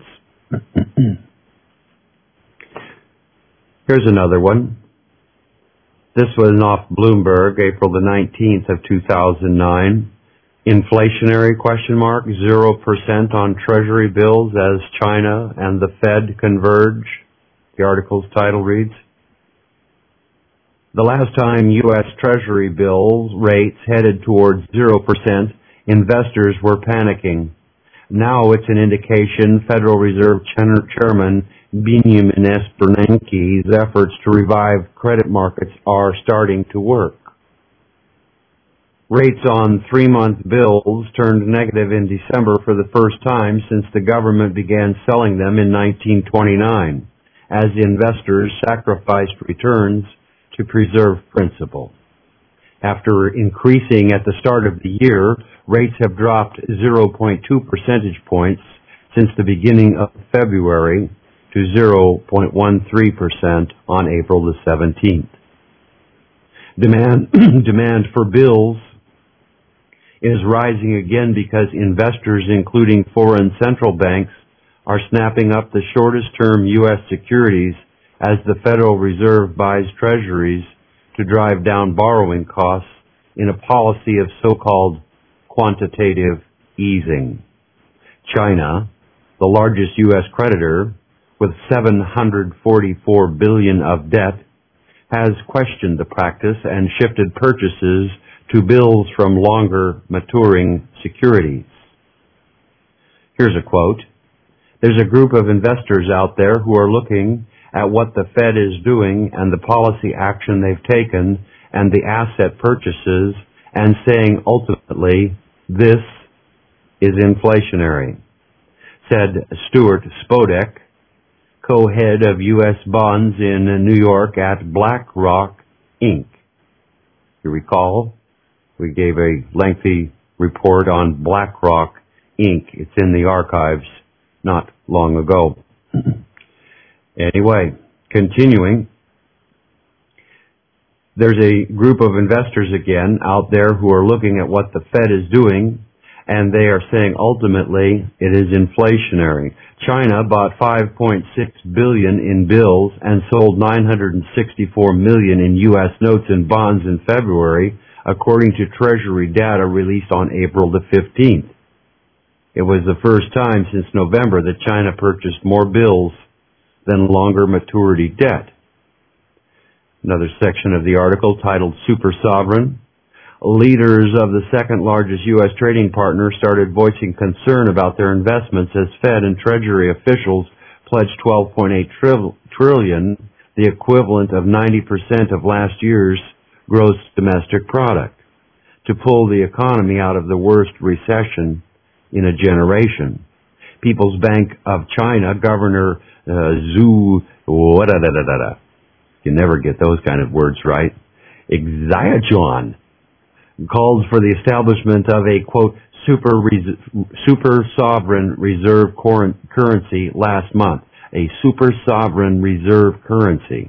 Here's another one. This was off Bloomberg, April the nineteenth of two thousand nine. Inflationary question mark, zero percent on Treasury bills as China and the Fed converge. The article's title reads, the last time U S Treasury bills rates headed towards zero percent, investors were panicking. Now it's an indication Federal Reserve Chairman Benjamin S. Bernanke's efforts to revive credit markets are starting to work. Rates on three-month bills turned negative in December for the first time since the government began selling them in nineteen twenty-nine, as investors sacrificed returns to preserve principal. After increasing at the start of the year, rates have dropped zero point two percentage points since the beginning of February to zero point one three percent on April the seventeenth. Demand, demand for bills is rising again because investors, including foreign central banks, are snapping up the shortest-term U S securities as the Federal Reserve buys treasuries to drive down borrowing costs in a policy of so-called quantitative easing. China, the largest U S creditor with seven hundred forty-four billion dollars of debt, has questioned the practice and shifted purchases to bills from longer maturing securities. Here's a quote. There's a group of investors out there who are looking at what the Fed is doing and the policy action they've taken and the asset purchases and saying ultimately this is inflationary, said Stuart Spodek, co-head of U S bonds in New York at BlackRock, Incorporated. You recall, we gave a lengthy report on BlackRock, Incorporated. It's in the archives not long ago. Anyway, continuing, there's a group of investors again out there who are looking at what the Fed is doing, and they are saying ultimately it is inflationary. China bought five point six billion dollars in bills and sold nine hundred sixty-four million dollars in U S notes and bonds in February, according to Treasury data released on April the fifteenth. It was the first time since November that China purchased more bills than longer maturity debt. Another section of the article titled Super Sovereign. Leaders of the second largest U S trading partner started voicing concern about their investments as Fed and Treasury officials pledged twelve point eight trillion dollars, the equivalent of ninety percent of last year's gross domestic product, to pull the economy out of the worst recession in a generation. People's Bank of China Governor uh, Zhu, da-da-da-da-da. You never get those kind of words right. Xiaochuan calls for the establishment of a, quote, super, res- super sovereign reserve cor- currency last month. A super sovereign reserve currency.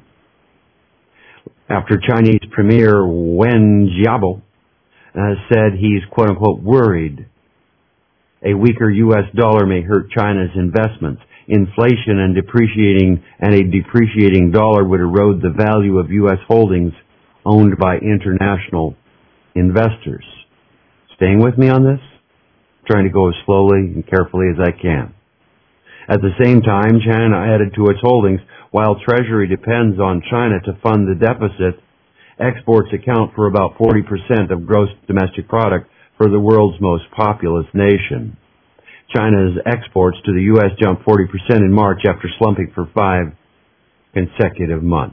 After Chinese Premier Wen Jiabao uh, said he's, quote unquote, worried a weaker U S dollar may hurt China's investments. Inflation and depreciating and a depreciating dollar would erode the value of U S holdings owned by international investors. Staying with me on this? Trying to go as slowly and carefully as I can. At the same time, China added to its holdings. While Treasury depends on China to fund the deficit, exports account for about forty percent of gross domestic product for the world's most populous nation. China's exports to the U S jumped forty percent in March after slumping for five consecutive months.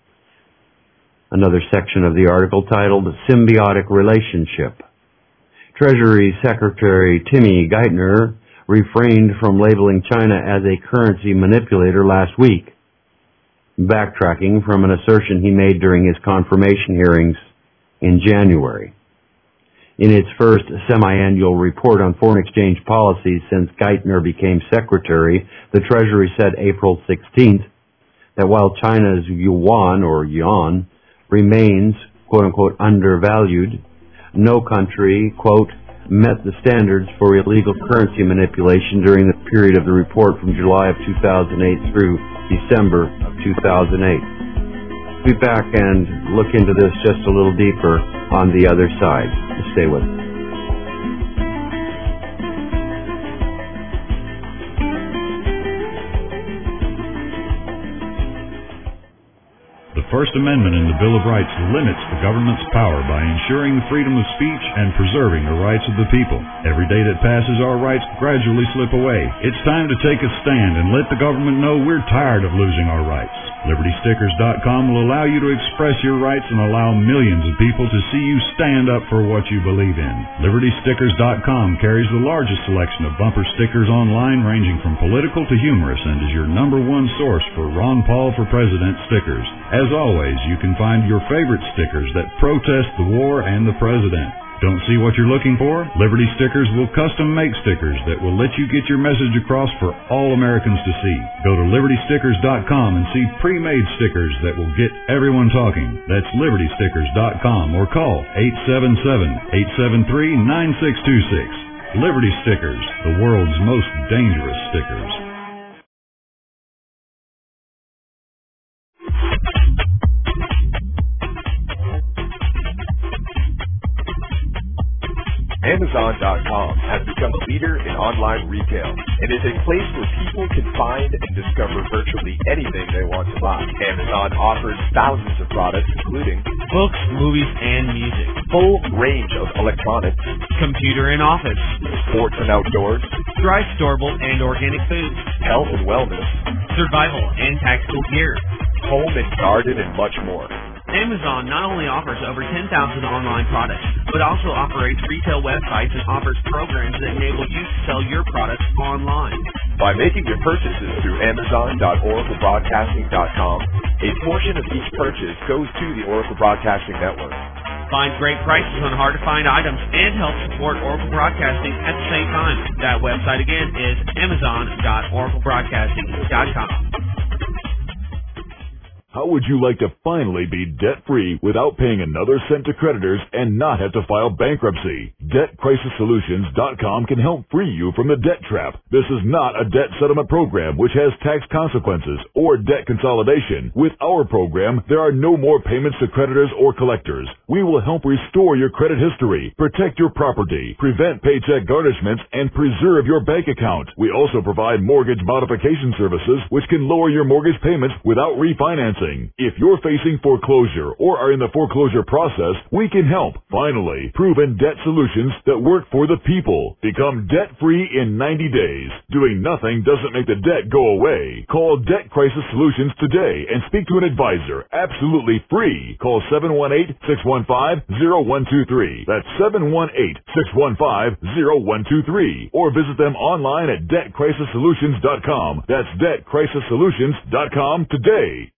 Another section of the article titled Symbiotic Relationship. Treasury Secretary Timmy Geithner refrained from labeling China as a currency manipulator last week, backtracking from an assertion he made during his confirmation hearings in January. In its first semi-annual report on foreign exchange policies since Geithner became secretary, the Treasury said April sixteenth that while China's yuan or yuan remains, quote-unquote, undervalued, no country, quote, met the standards for illegal currency manipulation during the period of the report from July of two thousand eight through December of two thousand eight. We'll be back and look into this just a little deeper on the other side. Stay with us. The First Amendment in the Bill of Rights limits the government's power by ensuring the freedom of speech and preserving the rights of the people. Every day that passes, our rights gradually slip away. It's time to take a stand and let the government know we're tired of losing our rights. Liberty Stickers dot com will allow you to express your rights and allow millions of people to see you stand up for what you believe in. Liberty Stickers dot com carries the largest selection of bumper stickers online, ranging from political to humorous, and is your number one source for Ron Paul for President stickers. As always, you can find your favorite stickers that protest the war and the president. Don't see what you're looking for? Liberty Stickers will custom make stickers that will let you get your message across for all Americans to see. Go to Liberty Stickers dot com and see pre-made stickers that will get everyone talking. That's Liberty Stickers dot com or call eight seven seven, eight seven three, nine six two six. Liberty Stickers, the world's most dangerous stickers. And Amazon dot com has become a leader in online retail and is a place where people can find and discover virtually anything they want to buy. Amazon offers thousands of products, including books, movies, and music, full range of electronics, computer and office, sports and outdoors, dry, storable, and organic foods, health and wellness, survival and tactical gear, home and garden, and much more. Amazon not only offers over ten thousand online products, but also operates retail websites and offers programs that enable you to sell your products online. By making your purchases through Amazon dot Oracle Broadcasting dot com, a portion of each purchase goes to the Oracle Broadcasting Network. Find great prices on hard-to-find items and help support Oracle Broadcasting at the same time. That website again is Amazon dot Oracle Broadcasting dot com. How would you like to finally be debt-free without paying another cent to creditors and not have to file bankruptcy? Debt Crisis Solutions dot com can help free you from the debt trap. This is not a debt settlement program which has tax consequences or debt consolidation. With our program, there are no more payments to creditors or collectors. We will help restore your credit history, protect your property, prevent paycheck garnishments, and preserve your bank account. We also provide mortgage modification services which can lower your mortgage payments without refinancing. If you're facing foreclosure or are in the foreclosure process, we can help. Finally, proven debt solutions that work for the people. Become debt-free in ninety days. Doing nothing doesn't make the debt go away. Call Debt Crisis Solutions today and speak to an advisor. Absolutely free. Call seven one eight, six one five, zero one two three. That's seven one eight, six one five, zero one two three. Or visit them online at Debt Crisis Solutions dot com. That's Debt Crisis Solutions dot com today.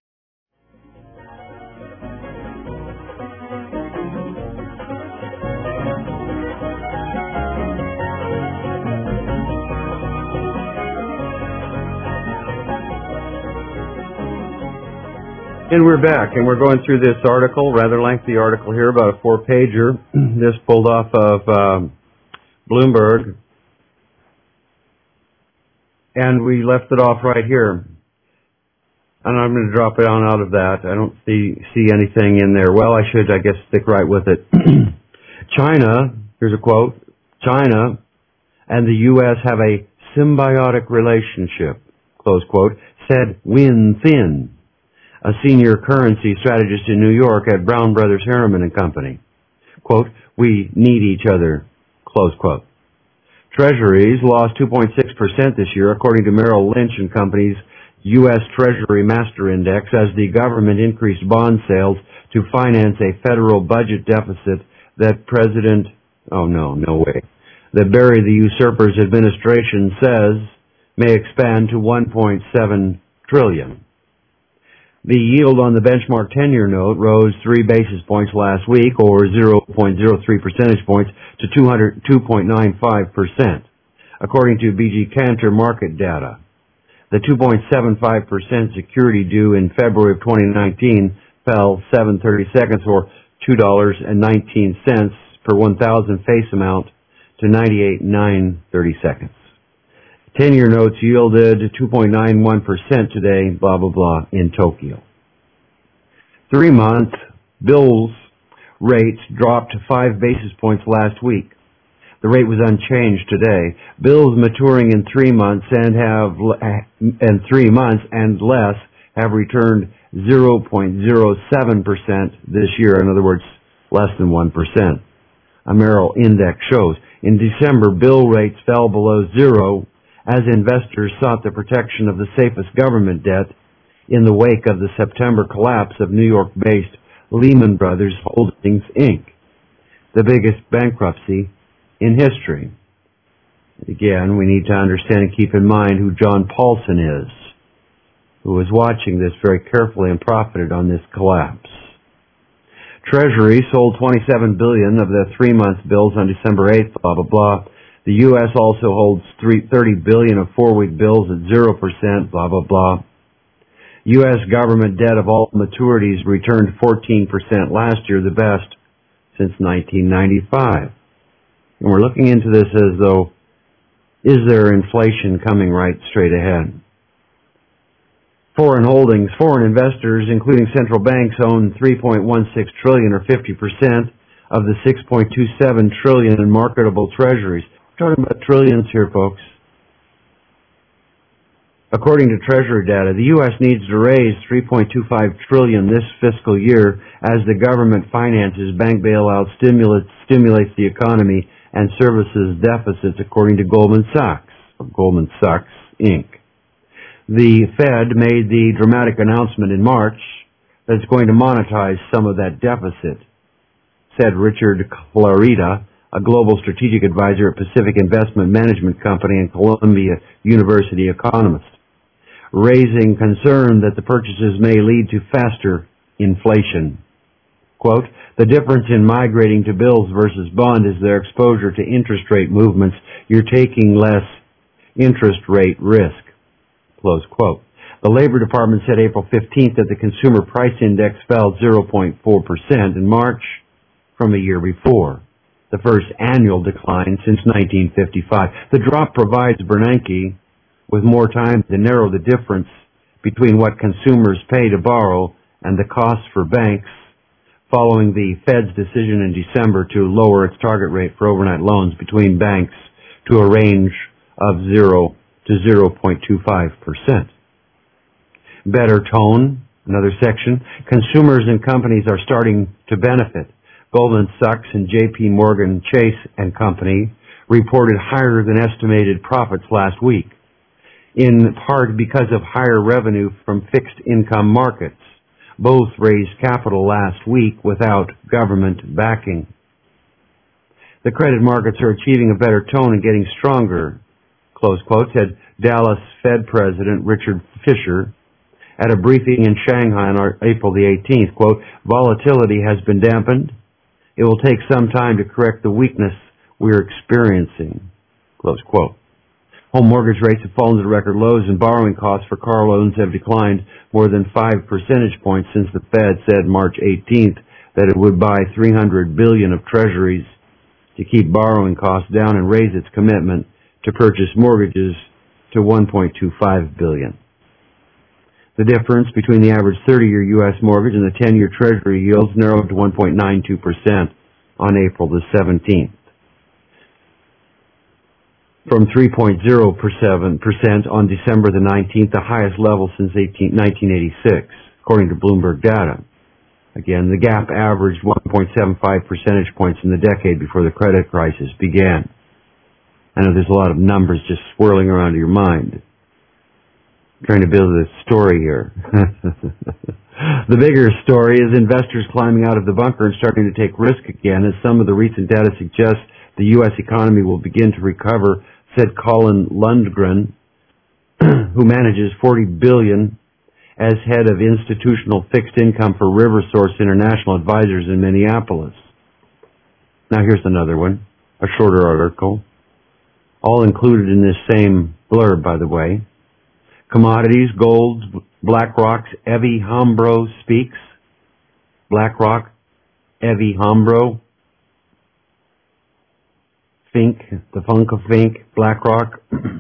And we're back, and we're going through this article, rather lengthy article here, about a four-pager. This pulled off of um, Bloomberg. And we left it off right here. And I'm going to drop it on out of that. I don't see see anything in there. Well, I should, I guess, stick right with it. China, here's a quote, China and the U S have a symbiotic relationship, close quote, said Win Thin, a senior currency strategist in New York at Brown Brothers Harriman and Company. Quote, we need each other, close quote. Treasuries lost two point six percent this year, according to Merrill Lynch and Company's U S Treasury Master Index, as the government increased bond sales to finance a federal budget deficit that President, oh no, no way, that Barry the Usurper's administration says may expand to one point seven trillion dollars. The yield on the benchmark ten-year note rose three basis points last week, or zero point zero three percentage points, to two point nine five percent, according to B G Cantor market data. The two point seven five percent security due in February of twenty nineteen fell seven thirty-seconds, or two dollars and nineteen cents per one thousand face amount, to ninety-eight nine thirty-seconds. Ten-year notes yielded two point nine one percent today, blah, blah, blah, in Tokyo. Three-month bills rates dropped five basis points last week. The rate was unchanged today. Bills maturing in three months and have and three months and less have returned zero point zero seven percent this year. In other words, less than one percent. A Merrill index shows. In December, bill rates fell below zero, as investors sought the protection of the safest government debt in the wake of the September collapse of New York-based Lehman Brothers Holdings, Incorporated, the biggest bankruptcy in history. Again, we need to understand and keep in mind who John Paulson is, who was watching this very carefully and profited on this collapse. Treasury sold twenty-seven billion dollars of the three-month bills on December eighth, blah, blah, blah. The U S also holds thirty billion dollars of four-week bills at zero percent, blah, blah, blah. U S government debt of all maturities returned fourteen percent last year, the best since nineteen ninety-five. And we're looking into this as though, is there inflation coming right straight ahead? Foreign holdings, foreign investors, including central banks, own three point one six trillion dollars, or fifty percent of the six point two seven trillion dollars in marketable treasuries. We're talking about trillions here, folks. According to Treasury data, the U S needs to raise three point two five trillion dollars this fiscal year as the government finances bank bailouts, stimulates, stimulates the economy, and services deficits, according to Goldman Sachs, or Goldman Sachs, Incorporated. The Fed made the dramatic announcement in March that it's going to monetize some of that deficit, said Richard Clarida, a global strategic advisor at Pacific Investment Management Company and Columbia University economist, raising concern that the purchases may lead to faster inflation. Quote, the difference in migrating to bills versus bond is their exposure to interest rate movements. You're taking less interest rate risk. Close quote. The Labor Department said April fifteenth that the Consumer Price Index fell zero point four percent in March from a year before, the first annual decline since nineteen fifty-five. The drop provides Bernanke with more time to narrow the difference between what consumers pay to borrow and the costs for banks, following the Fed's decision in December to lower its target rate for overnight loans between banks to a range of zero to zero point two five percent. Better tone, another section. Consumers and companies are starting to benefit. Goldman Sachs and J P Morgan Chase and Company reported higher than estimated profits last week, in part because of higher revenue from fixed income markets. Both raised capital last week without government backing. The credit markets are achieving a better tone and getting stronger, close quote, said Dallas Fed President Richard Fisher at a briefing in Shanghai on April the eighteenth. Quote, volatility has been dampened. It will take some time to correct the weakness we're experiencing, close quote. Home mortgage rates have fallen to record lows, and borrowing costs for car loans have declined more than five percentage points since the Fed said March eighteenth that it would buy three hundred billion dollars of treasuries to keep borrowing costs down and raise its commitment to purchase mortgages to one point two five billion dollars. The difference between the average thirty-year U S mortgage and the ten-year Treasury yields narrowed to one point nine two percent on April the seventeenth, from three point zero seven percent on December the nineteenth, the highest level since nineteen eighty-six, according to Bloomberg data. Again, the gap averaged one point seven five percentage points in the decade before the credit crisis began. I know there's a lot of numbers just swirling around your mind. I'm trying to build a story here. The bigger story is investors climbing out of the bunker and starting to take risk again, as some of the recent data suggests the U S economy will begin to recover, said Colin Lundgren, who manages forty billion dollars as head of institutional fixed income for RiverSource International Advisors in Minneapolis. Now here's another one, a shorter article, all included in this same blurb, by the way. Commodities, gold, BlackRock's Evie Hambro speaks. BlackRock, Evie Hambro. Fink, the Funk of Fink, BlackRock.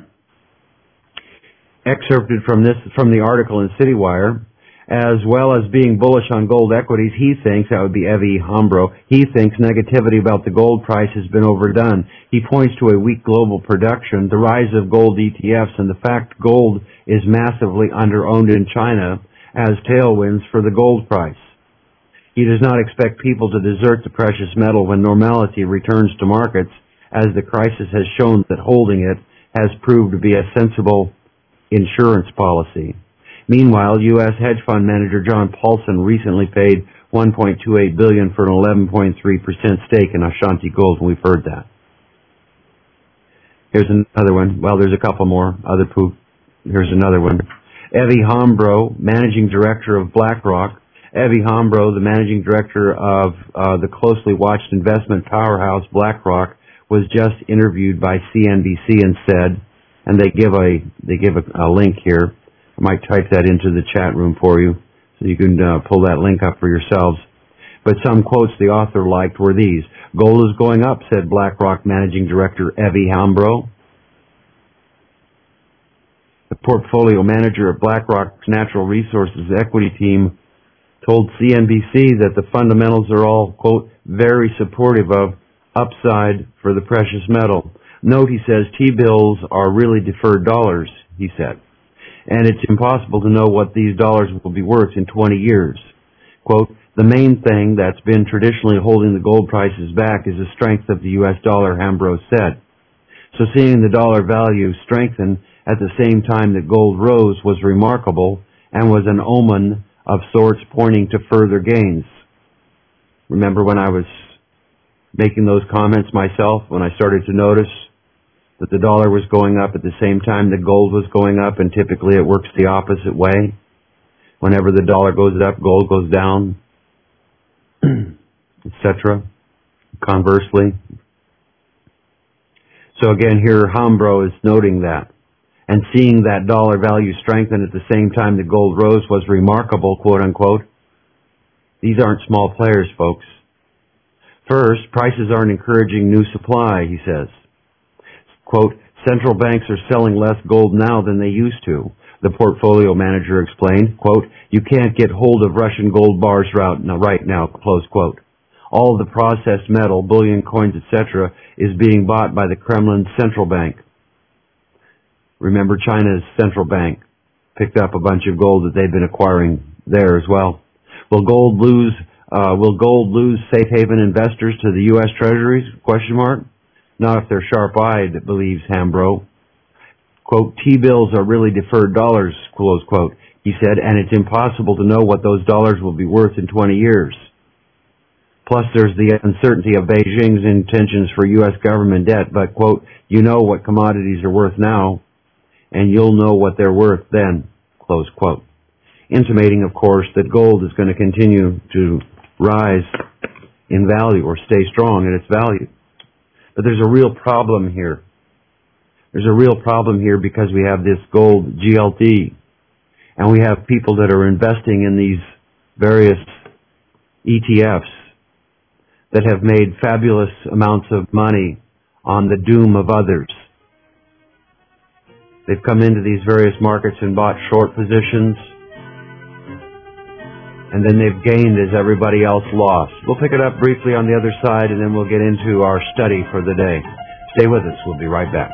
Excerpted from this, from the article in CityWire, as well as being bullish on gold equities, he thinks, that would be Evie Hambro, he thinks negativity about the gold price has been overdone. He points to a weak global production, the rise of gold E T Fs, and the fact gold is massively under-owned in China as tailwinds for the gold price. He does not expect people to desert the precious metal when normality returns to markets, as the crisis has shown that holding it has proved to be a sensible insurance policy. Meanwhile, U S hedge fund manager John Paulson recently paid one point two eight billion dollars for an eleven point three percent stake in Ashanti Gold, and we've heard that. Here's another one. Well, there's a couple more. Other poop. Here's another one. Evie Hambro, managing director of BlackRock. Evie Hambro, the managing director of uh, the closely watched investment powerhouse BlackRock, was just interviewed by C N B C and said, and they give a they give a, a link here. I might type that into the chat room for you so you can uh, pull that link up for yourselves. But some quotes the author liked were these. Gold is going up, said BlackRock managing director Evie Hambro. The portfolio manager of BlackRock's natural resources equity team told C N B C that the fundamentals are all, quote, very supportive of upside for the precious metal. Note, he says, T-bills are really deferred dollars, he said, and it's impossible to know what these dollars will be worth in twenty years. Quote, the main thing that's been traditionally holding the gold prices back is the strength of the U S dollar, Hambro said. So seeing the dollar value strengthen at the same time that gold rose was remarkable and was an omen of sorts pointing to further gains. Remember when I was making those comments myself, when I started to notice that the dollar was going up at the same time that gold was going up, and typically it works the opposite way. Whenever the dollar goes up, gold goes down, et cetera. Conversely. So again, here Hambro is noting that. And seeing that dollar value strengthen at the same time that gold rose was remarkable, quote unquote. These aren't small players, folks. First, prices aren't encouraging new supply, he says. Quote, central banks are selling less gold now than they used to, the portfolio manager explained. Quote, you can't get hold of Russian gold bars right now, close quote. All the processed metal, bullion, coins, et cetera, is being bought by the Kremlin central bank. Remember, China's central bank picked up a bunch of gold that they've been acquiring there as well. Will gold lose? Uh, will gold lose safe haven investors to the U S Treasuries? Question mark. Not if they're sharp-eyed, believes Hambro. Quote, T-bills are really deferred dollars, close quote, he said, and it's impossible to know what those dollars will be worth in twenty years. Plus, there's the uncertainty of Beijing's intentions for U S government debt, but, quote, you know what commodities are worth now, and you'll know what they're worth then, close quote. Intimating, of course, that gold is going to continue to rise in value or stay strong in its value. But there's a real problem here. There's a real problem here because we have this gold G L D, and we have people that are investing in these various E T Fs that have made fabulous amounts of money on the doom of others. They've come into these various markets and bought short positions, and then they've gained as everybody else lost. We'll pick it up briefly on the other side, and then we'll get into our study for the day. Stay with us. We'll be right back.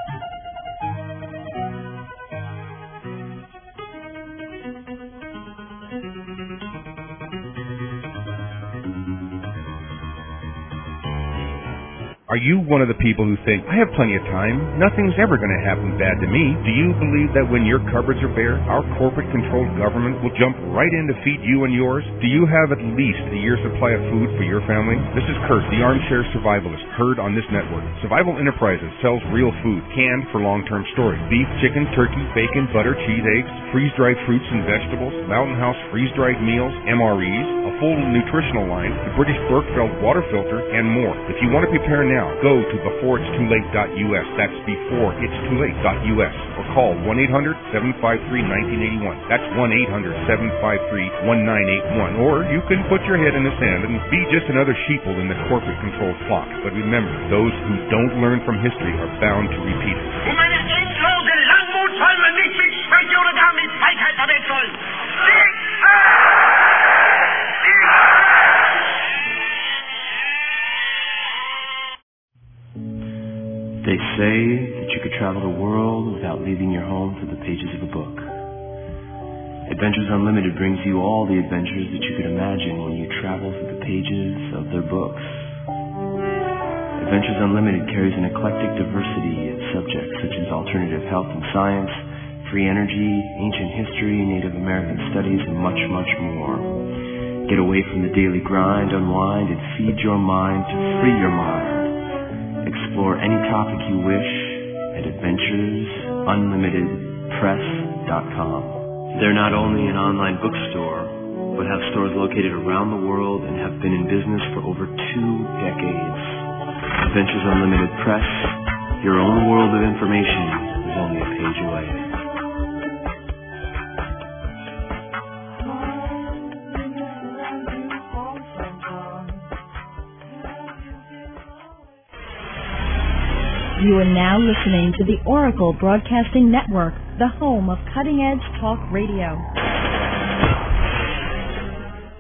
Are you one of the people who think, I have plenty of time, nothing's ever going to happen bad to me? Do you believe that when your cupboards are bare, our corporate-controlled government will jump right in to feed you and yours? Do you have at least a year's supply of food for your family? This is Kurt, the armchair survivalist, heard on this network. Survival Enterprises sells real food, canned for long-term storage. Beef, chicken, turkey, bacon, butter, cheese, eggs, freeze-dried fruits and vegetables, Mountain House freeze-dried meals, M R Es, a full nutritional line, the British Berkefeld water filter, and more. If you want to prepare now, go to before it's too late dot U S. That's before it's too late dot U S. Or call one eight hundred seven five three one nine eight one. That's one eight hundred seven five three one nine eight one. Or you can put your head in the sand and be just another sheeple in the corporate-controlled flock. But remember, those who don't learn from history are bound to repeat it. Um eine endlose Langmut soll man nicht mit Schwäche oder gar mit Feigheit verwechseln. Sieg! They say that you could travel the world without leaving your home for the pages of a book. Adventures Unlimited brings you all the adventures that you could imagine when you travel through the pages of their books. Adventures Unlimited carries an eclectic diversity of subjects such as alternative health and science, free energy, ancient history, Native American studies, and much, much more. Get away from the daily grind, unwind, and feed your mind to free your mind. Explore any topic you wish at adventures unlimited press dot com. They're not only an online bookstore, but have stores located around the world and have been in business for over two decades. Adventures Unlimited Press, your own world of information is only a page away. You are now listening to the Oracle Broadcasting Network, the home of cutting-edge talk radio.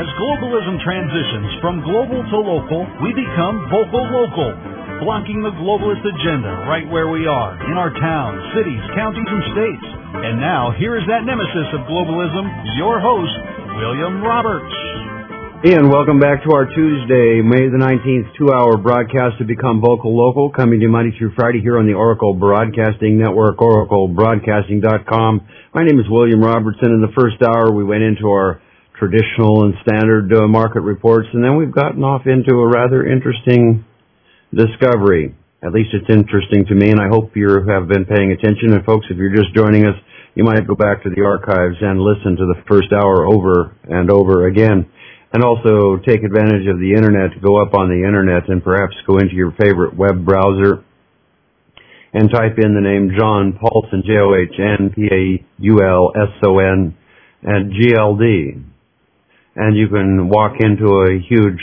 As globalism transitions from global to local, we become vocal local, blocking the globalist agenda right where we are, in our towns, cities, counties, and states. And now, here is that nemesis of globalism, your host, William Roberts. Ian, welcome back to our Tuesday, May the nineteenth, two-hour broadcast to Become Vocal Local, coming to you Monday through Friday here on the Oracle Broadcasting Network, oracle broadcasting dot com. My name is William Robertson. In the first hour, we went into our traditional and standard uh, market reports, and then we've gotten off into a rather interesting discovery. At least it's interesting to me, and I hope you have been paying attention. And folks, if you're just joining us, you might go back to the archives and listen to the first hour over and over again. And also take advantage of the internet to go up on the internet and perhaps go into your favorite web browser and type in the name John Paulson, J O H N P A U L S O N, at G L D. And you can walk into a huge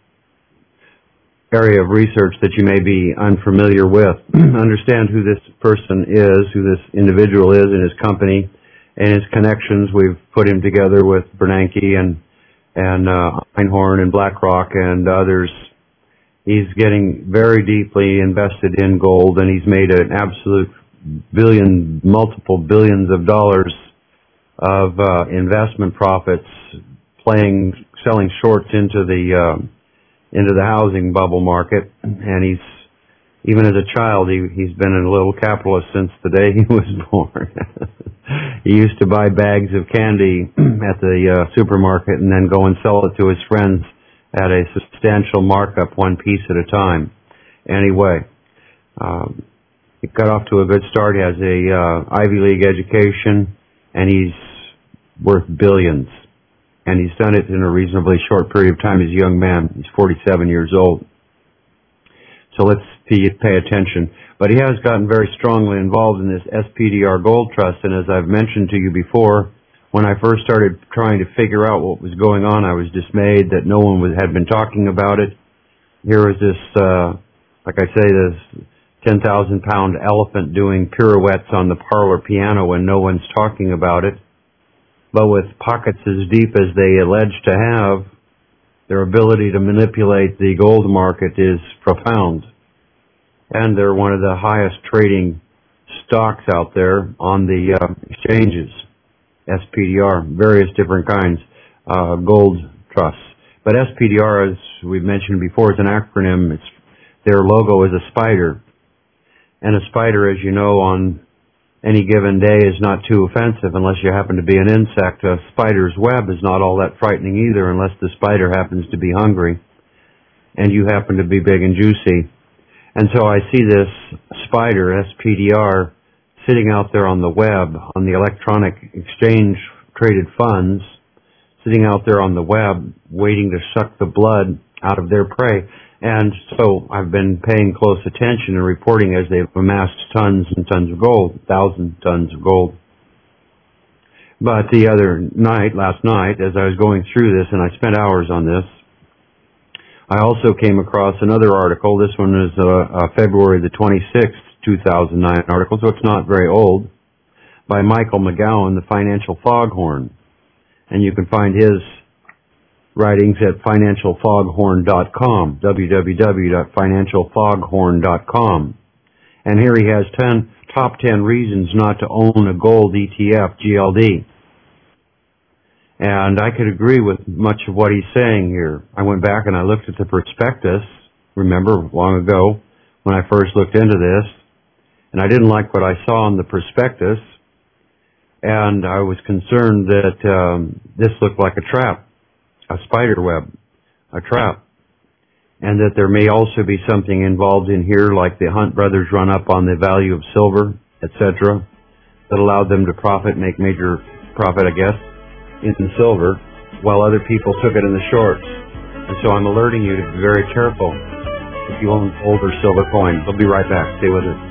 area of research that you may be unfamiliar with. Understand who this person is, who this individual is in his company and his connections. We've put him together with Bernanke and and uh, Einhorn and BlackRock and others. He's getting very deeply invested in gold, and he's made an absolute billion, multiple billions of dollars of uh, investment profits playing, selling shorts into the uh, into the housing bubble market. And he's, even as a child, he, he's been a little capitalist since the day he was born. He used to buy bags of candy at the uh, supermarket and then go and sell it to his friends at a substantial markup, one piece at a time. Anyway, um, he got off to a good start. He has a uh, Ivy League education, and he's worth billions. And he's done it in a reasonably short period of time. He's a young man. He's forty-seven years old. So let's pay, pay attention. But he has gotten very strongly involved in this S P D R Gold Trust, and as I've mentioned to you before, when I first started trying to figure out what was going on, I was dismayed that no one was, had been talking about it. Here was this, uh, like I say, this ten thousand pound elephant doing pirouettes on the parlor piano and no one's talking about it. But with pockets as deep as they allege to have, their ability to manipulate the gold market is profound. And they're one of the highest trading stocks out there on the uh, exchanges, S P D R, various different kinds, uh, gold trusts. But S P D R, as we've mentioned before, is an acronym. It's, their logo is a spider. And a spider, as you know, on any given day is not too offensive unless you happen to be an insect. A spider's web is not all that frightening either unless the spider happens to be hungry and you happen to be big and juicy. And so I see this spider, S P D R, sitting out there on the web, on the electronic exchange traded funds, sitting out there on the web, waiting to suck the blood out of their prey. And so I've been paying close attention and reporting as they've amassed tons and tons of gold, thousand tons of gold. But the other night, last night, as I was going through this, and I spent hours on this, I also came across another article. This one is uh, uh, February the twenty-sixth, two thousand nine article, so it's not very old, by Michael McGowan, the Financial Foghorn. And you can find his writings at financial foghorn dot com, w w w dot financial foghorn dot com. And here he has ten, top ten reasons not to own a gold E T F, G L D. And I could agree with much of what he's saying here. I went back and I looked at the prospectus, remember, long ago, when I first looked into this, and I didn't like what I saw in the prospectus, and I was concerned that um, this looked like a trap, a spider web, a trap, and that there may also be something involved in here like the Hunt brothers run up on the value of silver, et cetera, that allowed them to profit, make major profit, I guess, in the silver, while other people took it in the shorts. And so I'm alerting you to be very careful if you own gold or silver coins. We'll be right back. Stay with us.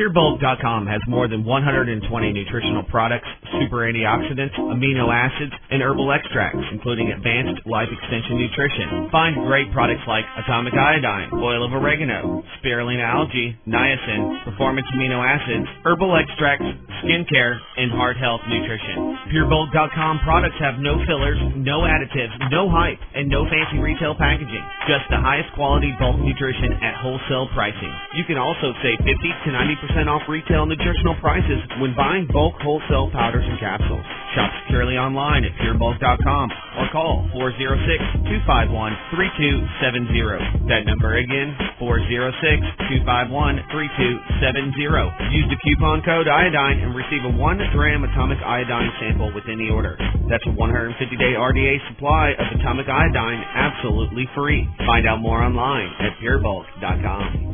Pure Bulk dot com has more than one hundred twenty nutritional products, super antioxidants, amino acids, and herbal extracts, including advanced life extension nutrition. Find great products like atomic iodine, oil of oregano, spirulina algae, niacin, performance amino acids, herbal extracts, skincare, and heart health nutrition. Pure Bulk dot com products have no fillers, no additives, no hype, and no fancy retail packaging. Just the highest quality bulk nutrition at wholesale pricing. You can also save fifty to ninety percent off retail nutritional prices when buying bulk wholesale powders and capsules. Shop securely online at Pure Bulk dot com or call four oh six, two five one, three two seven zero. That number again, four oh six, two five one, three two seven zero. Use the coupon code iodine and receive a one gram atomic iodine sample with any order. That's a one hundred fifty day R D A supply of atomic iodine absolutely free. Find out more online at Pure Bulk dot com.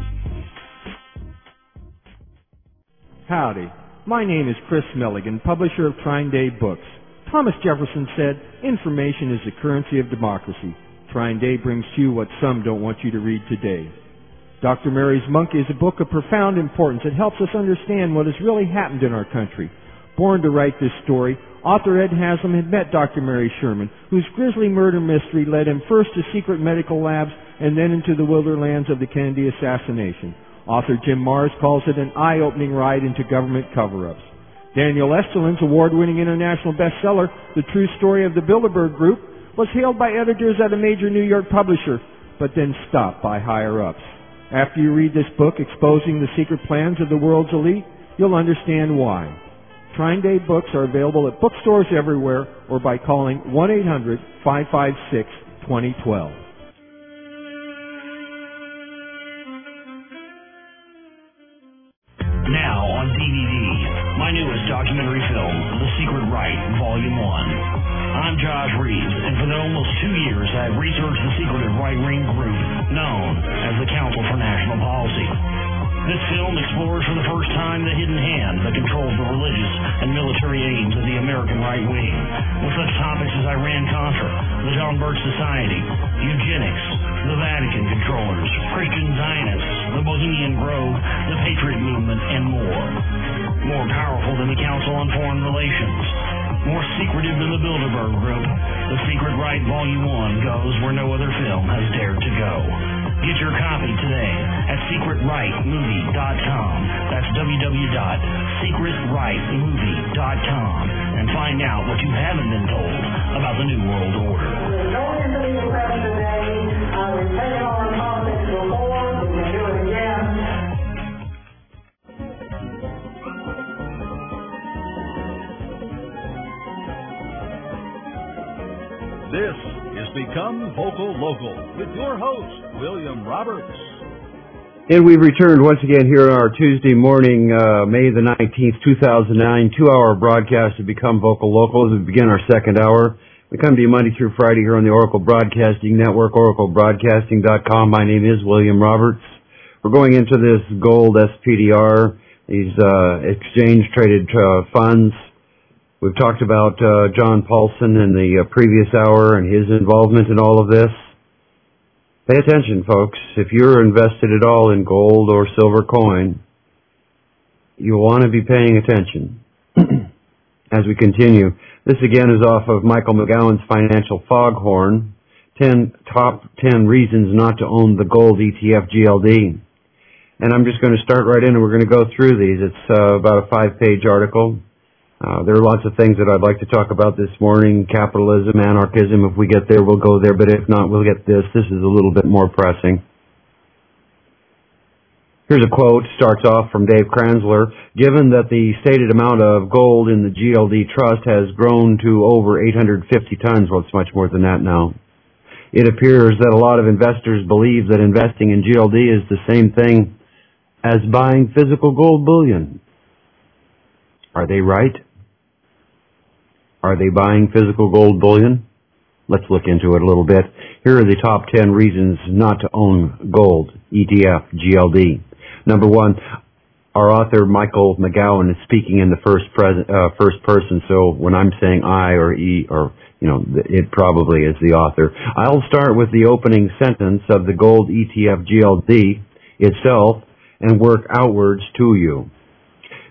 Howdy. My name is Chris Milligan, publisher of Trine Day Books. Thomas Jefferson said, information is the currency of democracy. Trine Day brings to you what some don't want you to read today. Doctor Mary's Monkey is a book of profound importance. It helps us understand what has really happened in our country. Born to write this story, author Ed Haslam had met Doctor Mary Sherman, whose grisly murder mystery led him first to secret medical labs and then into the wilderlands of the Kennedy assassination. Author Jim Marrs calls it an eye-opening ride into government cover-ups. Daniel Esterlin's award-winning international bestseller, The True Story of the Bilderberg Group, was hailed by editors at a major New York publisher, but then stopped by higher-ups. After you read this book exposing the secret plans of the world's elite, you'll understand why. Trine Day books are available at bookstores everywhere or by calling one eight hundred, five five six, two zero one two. Now on D V D, my newest documentary film, The Secret Right, Volume one. I'm Josh Reeves, and for the almost two years I have researched the secretive right-wing group known as the Council for National Policy. This film explores for the first time the hidden hand that controls the religious and military aims of the American right wing, with such topics as Iran-Contra, the John Birch Society, eugenics, the Vatican controllers, Christian Zionists, the Bohemian Grove, the Patriot Movement, and more. More powerful than the Council on Foreign Relations. More secretive than the Bilderberg Group. The Secret Right Volume one goes where no other film has dared to go. Get your copy today at secret right movie dot com. That's w w w dot secret right movie dot com. And find out what you haven't been told about the New World Order. This is Become Vocal Local with your host, William Roberts. And we've returned once again here on our Tuesday morning, uh, May the nineteenth, two thousand nine, two-hour broadcast of Become Vocal Local as we begin our second hour. We come to you Monday through Friday here on the Oracle Broadcasting Network, oracle broadcasting dot com. My name is William Roberts. We're going into this gold S P D R, these uh, exchange-traded uh, funds. We've talked about uh, John Paulson in the uh, previous hour and his involvement in all of this. Pay attention, folks. If you're invested at all in gold or silver coin, you'll want to be paying attention as we continue. This again is off of Michael McGowan's Financial Foghorn, ten top ten reasons not to own the gold E T F G L D. And I'm just going to start right in and we're going to go through these. It's uh, about a five-page article. Uh, there are lots of things that I'd like to talk about this morning. Capitalism, anarchism. If we get there, we'll go there. But if not, we'll get this. This is a little bit more pressing. Here's a quote. Starts off from Dave Kranzler. Given that the stated amount of gold in the G L D Trust has grown to over eight hundred fifty tons, well, it's much more than that now, it appears that a lot of investors believe that investing in G L D is the same thing as buying physical gold bullion. Are they right? Are they buying physical gold bullion? Let's look into it a little bit. Here are the top ten reasons not to own gold, E T F, G L D. Number one, our author Michael McGowan is speaking in the first present, uh, first person, so when I'm saying I or E or, you know, it probably is the author. I'll start with the opening sentence of the gold E T F G L D itself and work outwards to you.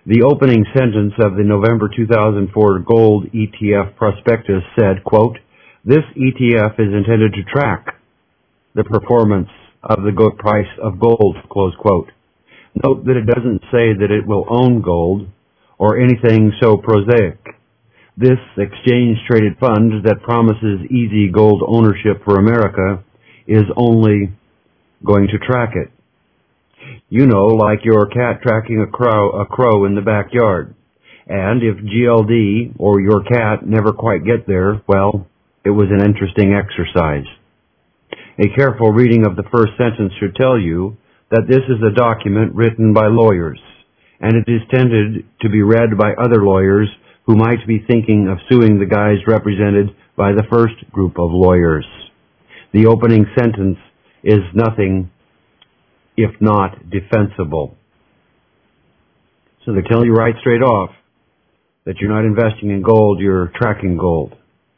The opening sentence of the November two thousand four gold E T F prospectus said, quote, "This E T F is intended to track the performance of the gold price of gold," close quote. Note that it doesn't say that it will own gold or anything so prosaic. This exchange-traded fund that promises easy gold ownership for America is only going to track it. You know, like your cat tracking a crow, a crow in the backyard. And if G L D or your cat never quite get there, well, it was an interesting exercise. A careful reading of the first sentence should tell you that this is a document written by lawyers, and it is intended to be read by other lawyers who might be thinking of suing the guys represented by the first group of lawyers. The opening sentence is nothing if not defensible. So they tell you right straight off that you're not investing in gold, you're tracking gold.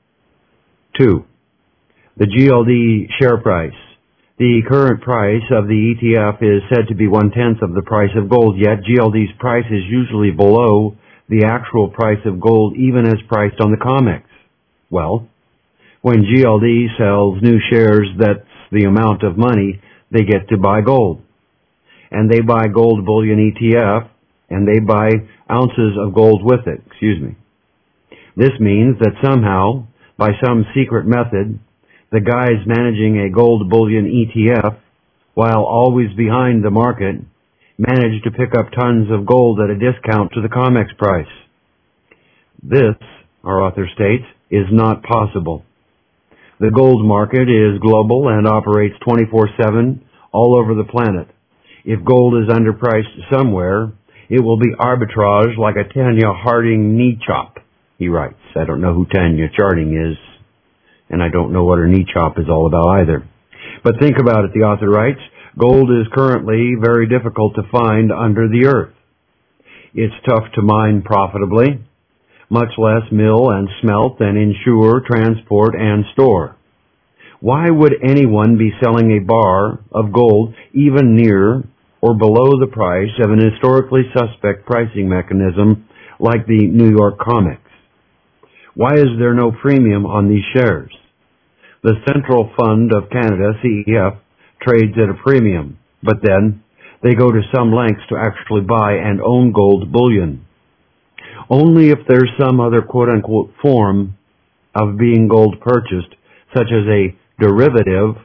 Two, the G L D share price. The current price of the E T F is said to be one-tenth of the price of gold, yet G L D's price is usually below the actual price of gold, even as priced on the COMEX. Well, when G L D sells new shares, that's the amount of money they get to buy gold. And they buy gold bullion E T F, and they buy ounces of gold with it, excuse me. This means that somehow, by some secret method, the guys managing a gold bullion E T F, while always behind the market, manage to pick up tons of gold at a discount to the COMEX price. This, our author states, is not possible. The gold market is global and operates twenty-four seven all over the planet. If gold is underpriced somewhere, it will be arbitrage like a Tanya Harding knee chop, he writes. I don't know who Tanya Harding is, and I don't know what her knee chop is all about either. But think about it, the author writes, gold is currently very difficult to find under the earth. It's tough to mine profitably, much less mill and smelt and insure, transport, and store. Why would anyone be selling a bar of gold even near or below the price of an historically suspect pricing mechanism like the New York COMEX? Why is there no premium on these shares? The Central Fund of Canada, C E F, trades at a premium, but then they go to some lengths to actually buy and own gold bullion. Only if there's some other quote-unquote form of being gold purchased, such as a derivative,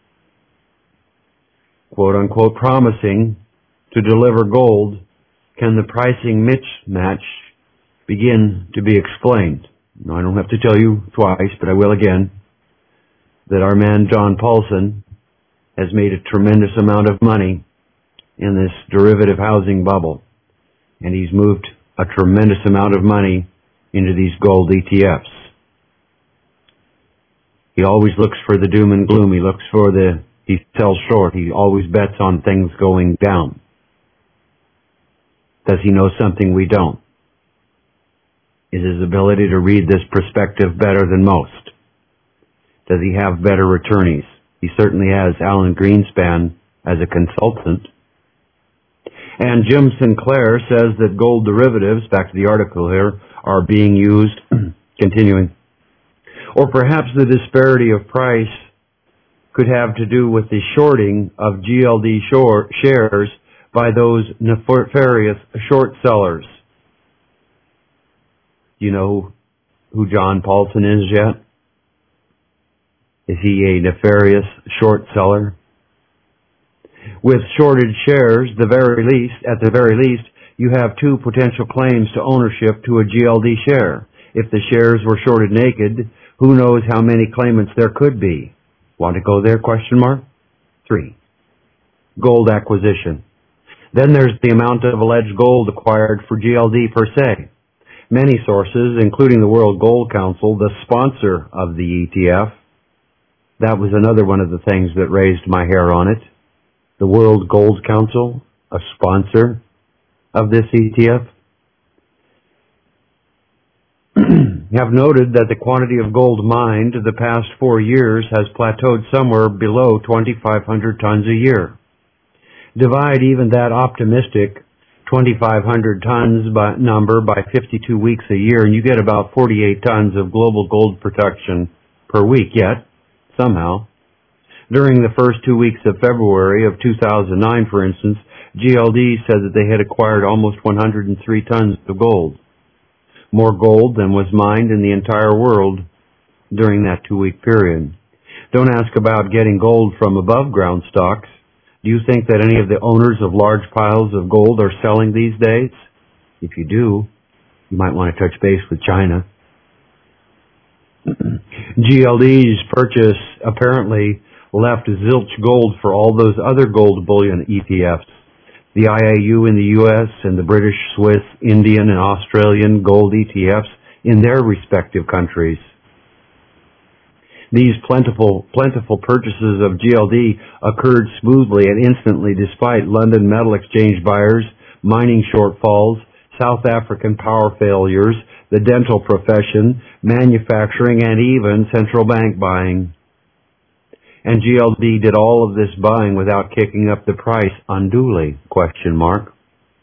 quote-unquote promising to deliver gold, can the pricing mismatch begin to be explained. Now, I don't have to tell you twice, but I will again, that our man John Paulson has made a tremendous amount of money in this derivative housing bubble, and he's moved a tremendous amount of money into these gold E T Fs. He always looks for the doom and gloom. He looks for the, he sells short. He always bets on things going down. Does he know something we don't? Is his ability to read this perspective better than most? Does he have better attorneys? He certainly has Alan Greenspan as a consultant. And Jim Sinclair says that gold derivatives, back to the article here, are being used, continuing, or perhaps the disparity of price could have to do with the shorting of G L D short shares by those nefarious short sellers. Do you know who John Paulson is yet? Is he a nefarious short seller? With shorted shares, the very least, at the very least, you have two potential claims to ownership to a G L D share. If the shares were shorted naked, who knows how many claimants there could be? Want to go there, question mark? Three. Gold acquisition. Then there's the amount of alleged gold acquired for G L D per se. Many sources, including the World Gold Council, the sponsor of the E T F, that was another one of the things that raised my hair on it. The World Gold Council, a sponsor of this E T F, have noted that the quantity of gold mined the past four years has plateaued somewhere below twenty-five hundred tons a year. Divide even that optimistic twenty-five hundred tons by number by fifty-two weeks a year, and you get about forty-eight tons of global gold production per week. Yet, somehow, during the first two weeks of February of two thousand nine, for instance, G L D said that they had acquired almost one hundred three tons of gold, more gold than was mined in the entire world during that two-week period. Don't ask about getting gold from above-ground stocks. Do you think that any of the owners of large piles of gold are selling these days? If you do, you might want to touch base with China. G L D's purchase apparently left zilch gold for all those other gold bullion E T Fs. The I A U in the U S and the British, Swiss, Indian, and Australian gold E T Fs in their respective countries. These plentiful, plentiful purchases of G L D occurred smoothly and instantly despite London Metal Exchange buyers, mining shortfalls, South African power failures, the dental profession, manufacturing, and even central bank buying. And G L D did all of this buying without kicking up the price unduly, question mark.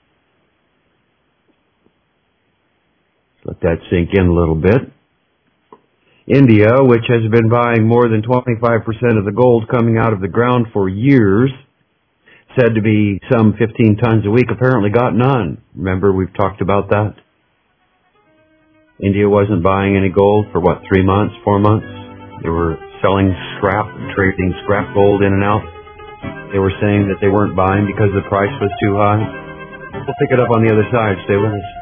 Let that sink in a little bit. India, which has been buying more than twenty-five percent of the gold coming out of the ground for years, said to be some fifteen tons a week, apparently got none. Remember, we've talked about that? India wasn't buying any gold for, what, three months, four months? They were selling scrap, trading scrap gold in and out. They were saying that they weren't buying because the price was too high. We'll pick it up on the other side. Stay with us.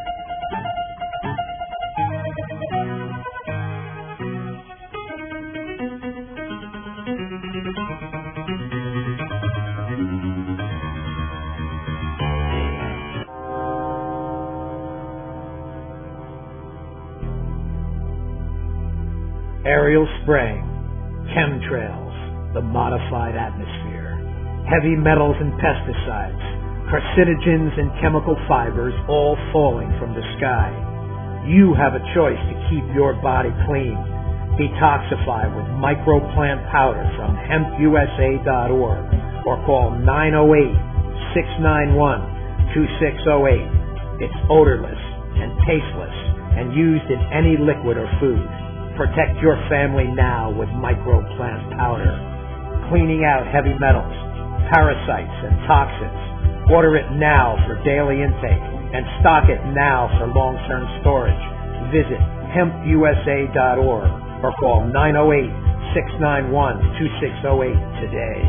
Aerial spraying, chemtrails, the modified atmosphere, heavy metals and pesticides, carcinogens and chemical fibers all falling from the sky. You have a choice to keep your body clean. Detoxify with microplant powder from hemp U S A dot org or call nine oh eight, six nine one, two six oh eight. It's odorless and tasteless and used in any liquid or food. Protect your family now with microplant powder. Cleaning out heavy metals, parasites, and toxins. Order it now for daily intake and stock it now for long-term storage. Visit hemp U S A dot org or call nine oh eight, six nine one, two six oh eight today.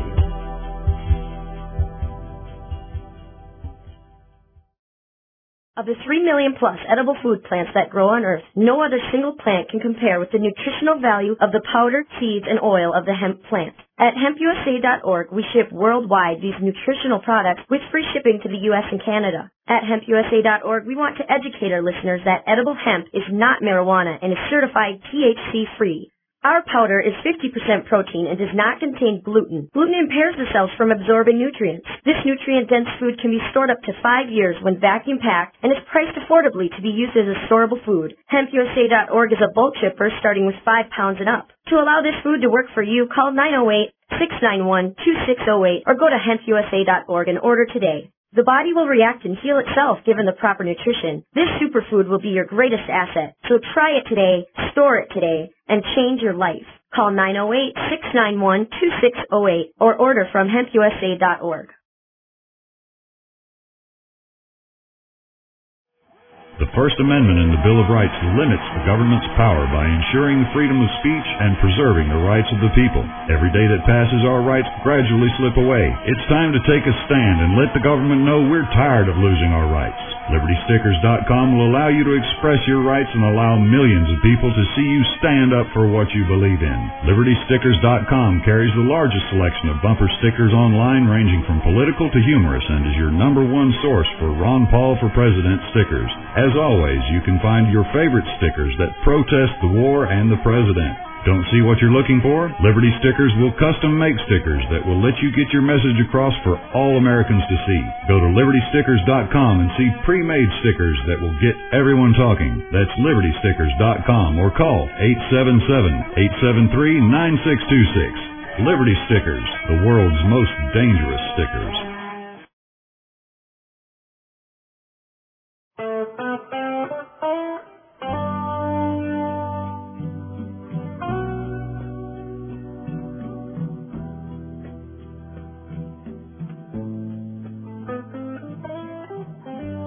Of the three million plus edible food plants that grow on Earth, no other single plant can compare with the nutritional value of the powder, seeds, and oil of the hemp plant. At hemp U S A dot org, we ship worldwide these nutritional products with free shipping to the U S and Canada. At hemp U S A dot org, we want to educate our listeners that edible hemp is not marijuana and is certified T H C-free. Our powder is fifty percent protein and does not contain gluten. Gluten impairs the cells from absorbing nutrients. This nutrient-dense food can be stored up to five years when vacuum-packed and is priced affordably to be used as a storable food. hemp U S A dot org is a bulk shipper starting with five pounds and up. To allow this food to work for you, call nine oh eight, six nine one, two six oh eight or go to hemp U S A dot org and order today. The body will react and heal itself given the proper nutrition. This superfood will be your greatest asset. So try it today, store it today, and change your life. Call nine oh eight, six nine one, two six oh eight or order from hemp U S A dot org. The First Amendment in the Bill of Rights limits the government's power by ensuring the freedom of speech and preserving the rights of the people. Every day that passes, our rights gradually slip away. It's time to take a stand and let the government know we're tired of losing our rights. Liberty Stickers dot com will allow you to express your rights and allow millions of people to see you stand up for what you believe in. Liberty Stickers dot com carries the largest selection of bumper stickers online, ranging from political to humorous, and is your number one source for Ron Paul for President stickers. As always, you can find your favorite stickers that protest the war and the president. Don't see what you're looking for? Liberty Stickers will custom make stickers that will let you get your message across for all Americans to see. Go to Liberty Stickers dot com and see pre-made stickers that will get everyone talking. That's Liberty Stickers dot com or call eight seven seven, eight seven three, nine six two six. Liberty Stickers, the world's most dangerous stickers.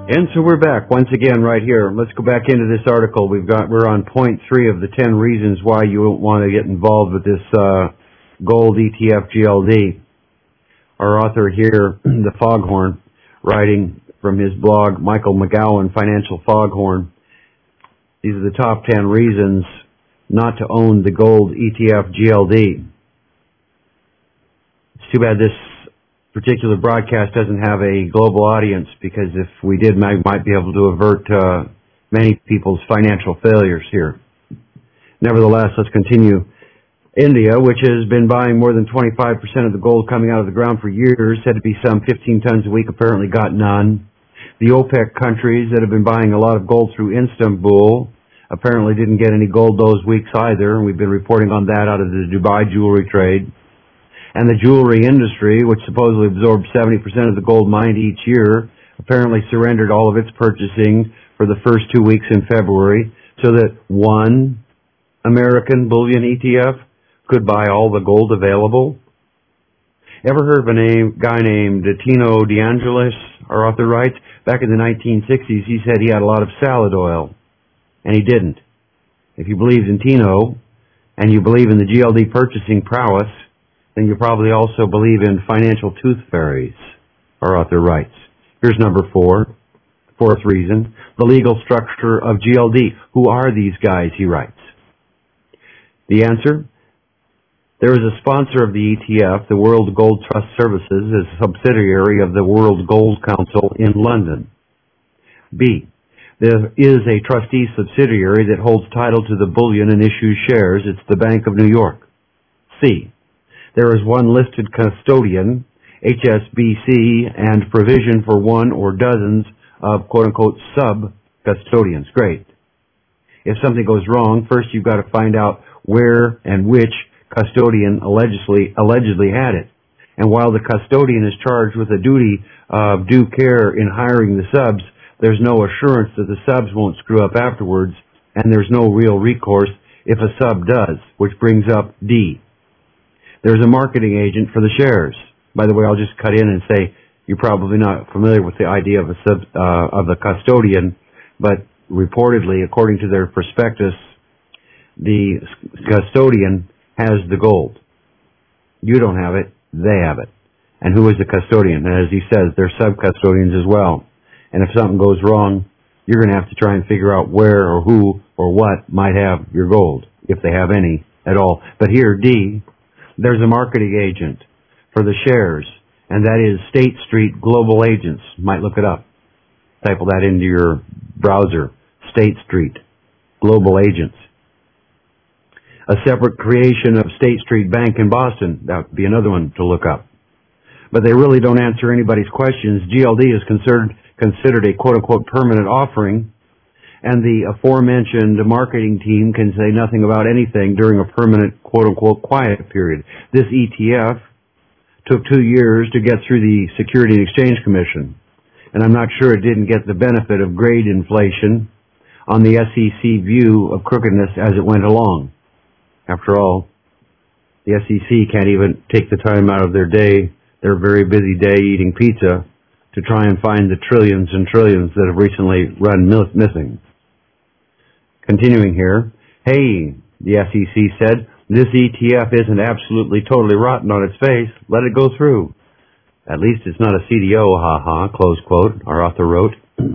And so we're back once again right here. Let's go back into this article. We've got we're on point three of the ten reasons why you won't want to get involved with this uh, gold E T F G L D. Our author here, the Foghorn, writing from his blog, Michael McGowan, Financial Foghorn. These are the top ten reasons not to own the gold E T F G L D. It's too bad this particular broadcast doesn't have a global audience, because if we did, I might be able to avert uh, many people's financial failures here. Nevertheless, let's continue. India, which has been buying more than twenty-five percent of the gold coming out of the ground for years, said to be some fifteen tons a week, apparently got none. The OPEC countries that have been buying a lot of gold through Istanbul apparently didn't get any gold those weeks either, and we've been reporting on that out of the Dubai jewelry trade. And the jewelry industry, which supposedly absorbed seventy percent of the gold mined each year, apparently surrendered all of its purchasing for the first two weeks in February, so that one American bullion E T F could buy all the gold available. Ever heard of a name, guy named Tino DeAngelis, our author writes? Back in the nineteen sixties, he said he had a lot of salad oil, and he didn't. If you believed in Tino, and you believe in the G L D purchasing prowess, then you probably also believe in financial tooth fairies, our author writes. Here's number four, fourth reason, the legal structure of G L D. Who are these guys, he writes. The answer? There is a sponsor of the E T F, the World Gold Trust Services, is a subsidiary of the World Gold Council in London. B. There is a trustee subsidiary that holds title to the bullion and issues shares. It's the Bank of New York. C. There is one listed custodian, H S B C, and provision for one or dozens of quote-unquote sub-custodians. Great. If something goes wrong, first you've got to find out where and which custodian allegedly, allegedly had it. And while the custodian is charged with a duty of due care in hiring the subs, there's no assurance that the subs won't screw up afterwards, and there's no real recourse if a sub does, which brings up D. There's a marketing agent for the shares. By the way, I'll just cut in and say you're probably not familiar with the idea of a sub, uh, of a custodian, but reportedly, according to their prospectus, the custodian has the gold. You don't have it, they have it. And who is the custodian? And as he says, they're sub-custodians as well. And if something goes wrong, you're going to have to try and figure out where or who or what might have your gold, if they have any at all. But here, D, there's a marketing agent for the shares, and that is State Street Global Agents. Might look it up. Type that into your browser. State Street Global Agents. A separate creation of State Street Bank in Boston. That would be another one to look up. But they really don't answer anybody's questions. G L D is considered, considered a quote-unquote permanent offering, and the aforementioned marketing team can say nothing about anything during a permanent quote-unquote quiet period. This E T F took two years to get through the Security and Exchange Commission, and I'm not sure it didn't get the benefit of grade inflation on the S E C view of crookedness as it went along. After all, the S E C can't even take the time out of their day, their very busy day eating pizza, to try and find the trillions and trillions that have recently run missing. Continuing here, hey, the S E C said, this E T F isn't absolutely totally rotten on its face. Let it go through. At least it's not a C D O, ha-ha, close quote, our author wrote.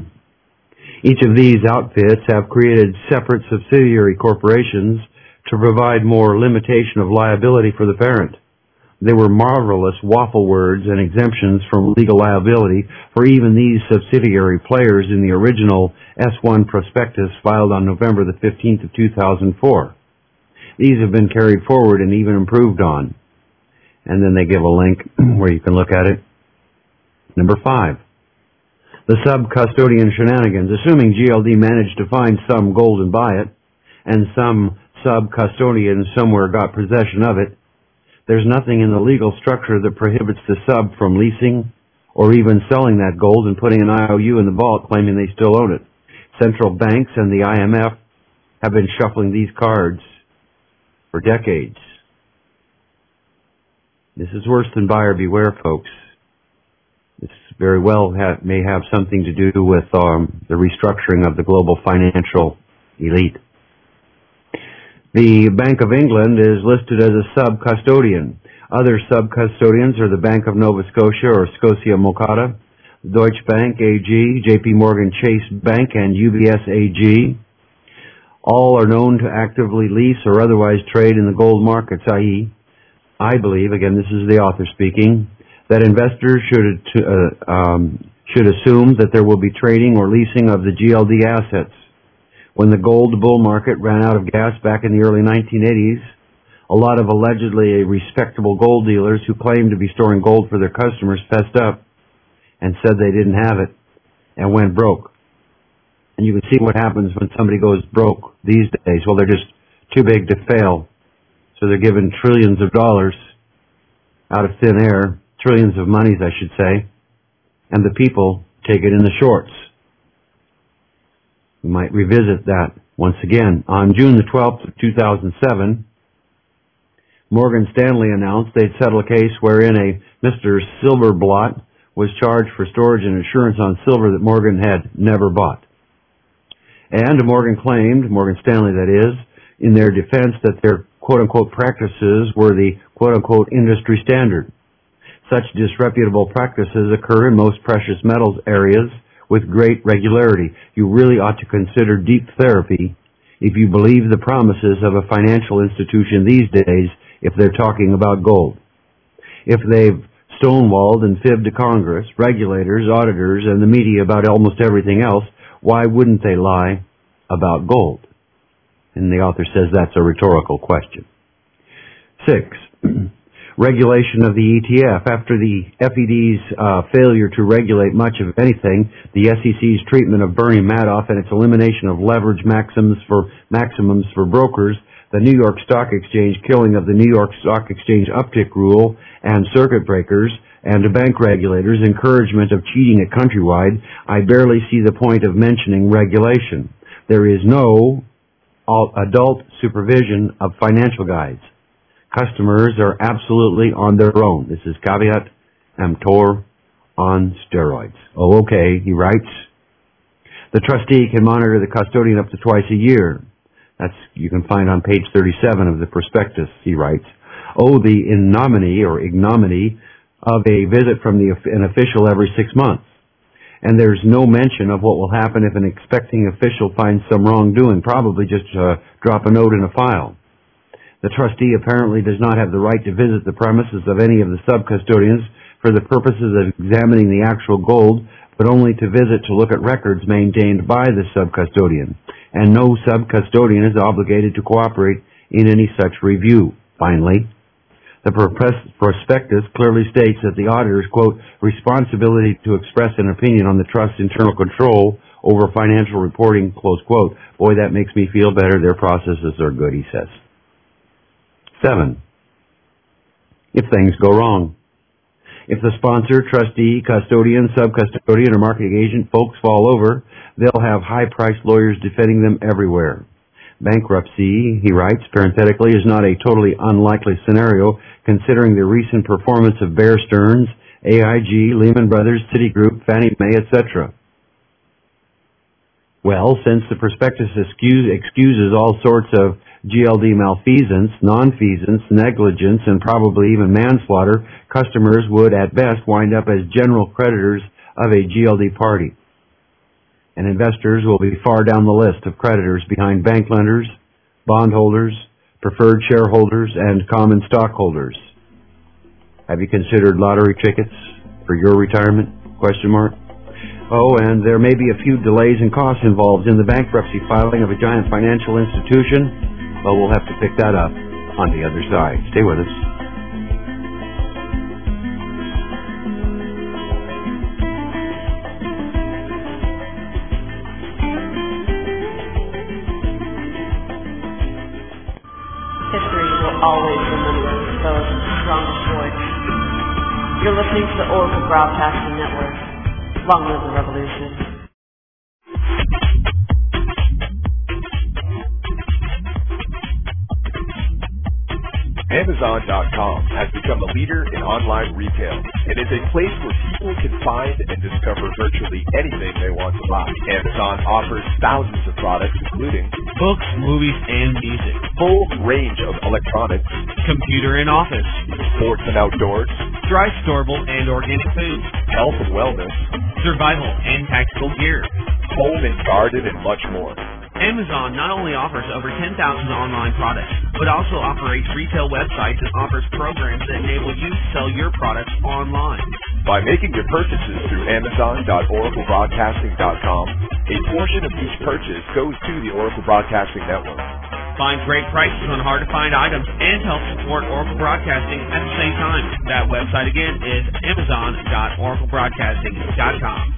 Each of these outfits have created separate subsidiary corporations to provide more limitation of liability for the parent. They were marvelous waffle words and exemptions from legal liability for even these subsidiary players in the original S one prospectus filed on November the fifteenth of two thousand four. These have been carried forward and even improved on. And then they give a link where you can look at it. Number five, the sub-custodian shenanigans. Assuming G L D managed to find some gold and buy it, and some sub-custodian somewhere got possession of it, there's nothing in the legal structure that prohibits the sub from leasing or even selling that gold and putting an I O U in the vault claiming they still own it. Central banks and the I M F have been shuffling these cards for decades. This is worse than buyer beware, folks. This very well ha- may have something to do with um, the restructuring of the global financial elite. The Bank of England is listed as a sub-custodian. Other sub-custodians are the Bank of Nova Scotia or Scotia Mocatta, Deutsche Bank A G, J P Morgan Chase Bank, and U B S A G. All are known to actively lease or otherwise trade in the gold markets, that is, I believe, again this is the author speaking, that investors should uh, um, should assume that there will be trading or leasing of the G L D assets. When the gold bull market ran out of gas back in the early nineteen eighties, a lot of allegedly respectable gold dealers who claimed to be storing gold for their customers fessed up and said they didn't have it and went broke. And you can see what happens when somebody goes broke these days. Well, they're just too big to fail. So they're given trillions of dollars out of thin air, trillions of monies, I should say, and the people take it in the shorts. We might revisit that once again. On June the twelfth of two thousand seven, Morgan Stanley announced they'd settle a case wherein a Mister Silverblot was charged for storage and insurance on silver that Morgan had never bought. And Morgan claimed, Morgan Stanley that is, in their defense that their quote-unquote practices were the quote-unquote industry standard. Such disreputable practices occur in most precious metals areas with great regularity. You really ought to consider deep therapy if you believe the promises of a financial institution these days if they're talking about gold. If they've stonewalled and fibbed to Congress, regulators, auditors, and the media about almost everything else, why wouldn't they lie about gold? And the author says that's a rhetorical question. Six, regulation of the E T F. After the F E D's uh, failure to regulate much of anything, the S E C's treatment of Bernie Madoff and its elimination of leverage maximums for maximums for brokers, the New York Stock Exchange killing of the New York Stock Exchange uptick rule and circuit breakers, and the bank regulators' encouragement of cheating at Countrywide, I barely see the point of mentioning regulation. There is no adult supervision of financial guides. Customers are absolutely on their own. This is caveat emptor on steroids. Oh, okay, he writes. The trustee can monitor the custodian up to twice a year. That's, you can find on page thirty-seven of the prospectus, he writes. Oh, the ignominy or ignominy of a visit from the, an official every six months. And there's no mention of what will happen if an expecting official finds some wrongdoing, probably just uh, drop a note in a file. The trustee apparently does not have the right to visit the premises of any of the sub-custodians for the purposes of examining the actual gold, but only to visit to look at records maintained by the sub-custodian. And no sub-custodian is obligated to cooperate in any such review. Finally, the prospectus clearly states that the auditor's, quote, responsibility to express an opinion on the trust's internal control over financial reporting, close quote. Boy, that makes me feel better. Their processes are good, he says. Seven, if things go wrong. If the sponsor, trustee, custodian, sub-custodian, or marketing agent folks fall over, they'll have high-priced lawyers defending them everywhere. Bankruptcy, he writes, parenthetically, is not a totally unlikely scenario considering the recent performance of Bear Stearns, A I G, Lehman Brothers, Citigroup, Fannie Mae, et cetera. Well, since the prospectus excuse, excuses all sorts of G L D malfeasance, nonfeasance, negligence, and probably even manslaughter, customers would at best wind up as general creditors of a G L D party. And investors will be far down the list of creditors behind bank lenders, bondholders, preferred shareholders, and common stockholders. Have you considered lottery tickets for your retirement? Question mark. Oh, and there may be a few delays and costs involved in the bankruptcy filing of a giant financial institution. Well, we'll have to pick that up on the other side. Stay with us. History will always remember those strongest voice. You're listening to the Oracle Broadcasting Network. Long live the revolution. Amazon Amazon dot com has become a leader in online retail and is a place where people can find and discover virtually anything they want to buy. Amazon offers thousands of products, including books, movies, and music, full range of electronics, computer and office, sports and outdoors, dry storable and organic foods, health and wellness, survival and tactical gear, home and garden, and much more. Amazon not only offers over ten thousand online products, but also operates retail websites and offers programs that enable you to sell your products online. By making your purchases through Amazon dot Oracle Broadcasting dot com, a portion of each purchase goes to the Oracle Broadcasting Network. Find great prices on hard-to-find items and help support Oracle Broadcasting at the same time. That website again is Amazon dot Oracle Broadcasting dot com.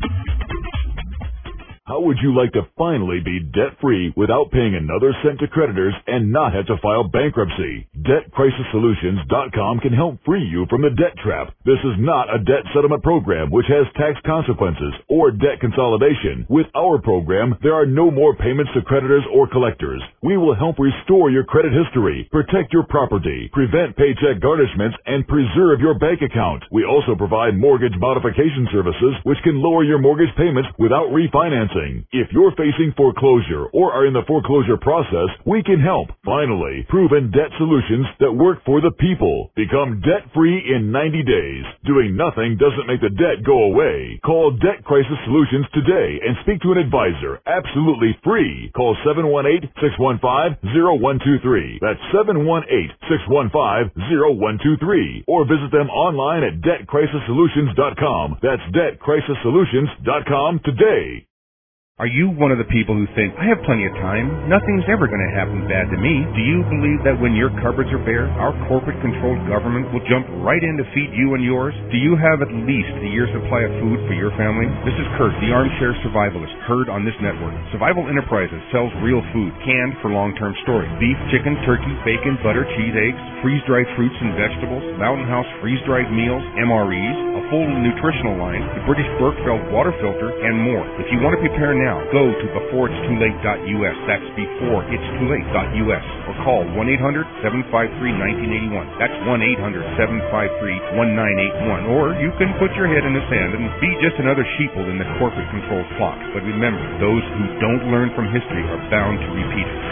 How would you like to finally be debt-free without paying another cent to creditors and not have to file bankruptcy? Debt Crisis Solutions dot com can help free you from the debt trap. This is not a debt settlement program which has tax consequences or debt consolidation. With our program, there are no more payments to creditors or collectors. We will help restore your credit history, protect your property, prevent paycheck garnishments, and preserve your bank account. We also provide mortgage modification services which can lower your mortgage payments without refinancing. If you're facing foreclosure or are in the foreclosure process, we can help. Finally, proven debt solutions that work for the people. Become debt-free in ninety days. Doing nothing doesn't make the debt go away. Call Debt Crisis Solutions today and speak to an advisor. Absolutely free. Call seven one eight, six one five, zero one two three. That's seven one eight, six one five, zero one two three. Or visit them online at Debt Crisis Solutions dot com. That's Debt Crisis Solutions dot com today. Are you one of the people who think, I have plenty of time, nothing's ever going to happen bad to me? Do you believe that when your cupboards are bare, our corporate-controlled government will jump right in to feed you and yours? Do you have at least a year's supply of food for your family? This is Kurt, the armchair survivalist, heard on this network. Survival Enterprises sells real food, canned for long-term storage. Beef, chicken, turkey, bacon, butter, cheese, eggs, freeze-dried fruits and vegetables, Mountain House freeze-dried meals, M R Es, a full nutritional line, the British Berkefeld water filter, and more. If you want to prepare now, go to before it's too late dot U S. That's before it's too late dot U S. Or call one eight hundred, seven five three, one nine eight one. That's one eight hundred, seven five three, one nine eight one. Or you can put your head in the sand and be just another sheeple in the corporate-controlled flock. But remember, those who don't learn from history are bound to repeat it.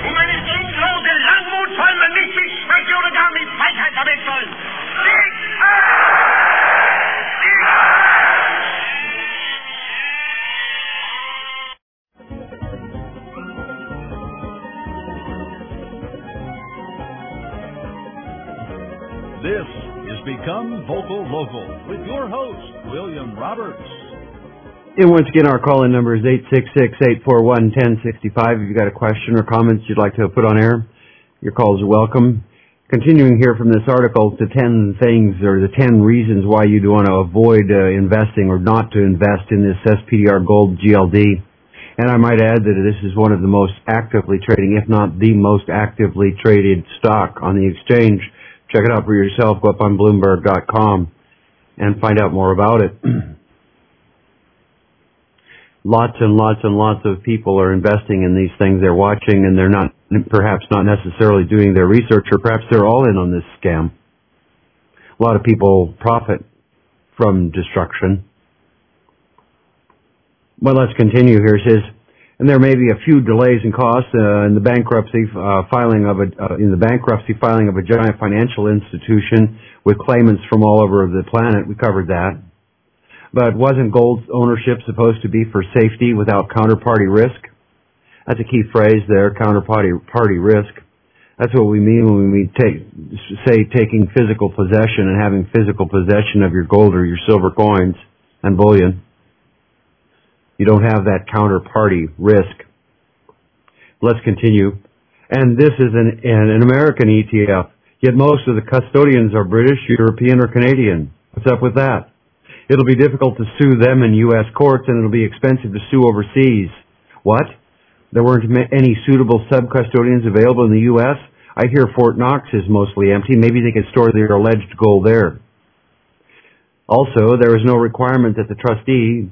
This is Become Vocal Local with your host, William Roberts. And once again, our call-in number is eight six six, eight four one, one zero six five. If you've got a question or comments you'd like to put on air, your calls are welcome. Continuing here from this article, the ten things or the ten reasons why you'd want to avoid uh, investing or not to invest in this S P D R Gold G L D. And I might add that this is one of the most actively trading, if not the most actively traded stock on the exchange. Check it out for yourself. Go up on Bloomberg dot com and find out more about it. Lots and lots and lots of people are investing in these things. They're watching, and they're not, perhaps not necessarily doing their research, or perhaps they're all in on this scam. A lot of people profit from destruction. Well, let's continue here. It says, and there may be a few delays in costs uh, in the bankruptcy uh, filing of a uh, in the bankruptcy filing of a giant financial institution with claimants from all over the planet. We covered that. But wasn't gold ownership supposed to be for safety without counterparty risk? That's a key phrase there, counterparty party risk. That's what we mean when we take, say taking physical possession and having physical possession of your gold or your silver coins and bullion. You don't have that counterparty risk. Let's continue. And this is an, an American E T F, yet most of the custodians are British, European, or Canadian. What's up with that? It'll be difficult to sue them in U S courts, and it'll be expensive to sue overseas. What? There weren't any suitable sub-custodians available in the U S? I hear Fort Knox is mostly empty. Maybe they could store their alleged gold there. Also, there is no requirement that the trustee,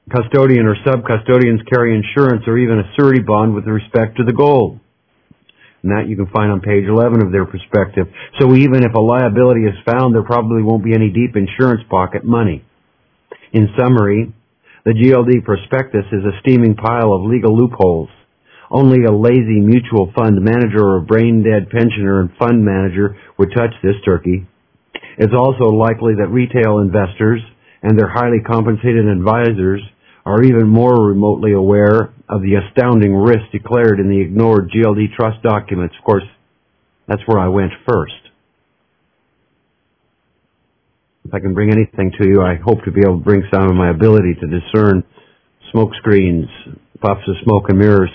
custodian, or sub-custodians carry insurance or even a surety bond with respect to the gold. And that you can find on page eleven of their prospectus. So even if a liability is found, there probably won't be any deep insurance pocket money. In summary, the G L D prospectus is a steaming pile of legal loopholes. Only a lazy mutual fund manager or brain-dead pensioner and fund manager would touch this turkey. It's also likely that retail investors and their highly compensated advisors are even more remotely aware of the astounding risks declared in the ignored G L D trust documents. Of course, that's where I went first. If I can bring anything to you, I hope to be able to bring some of my ability to discern smoke screens, puffs of smoke and mirrors.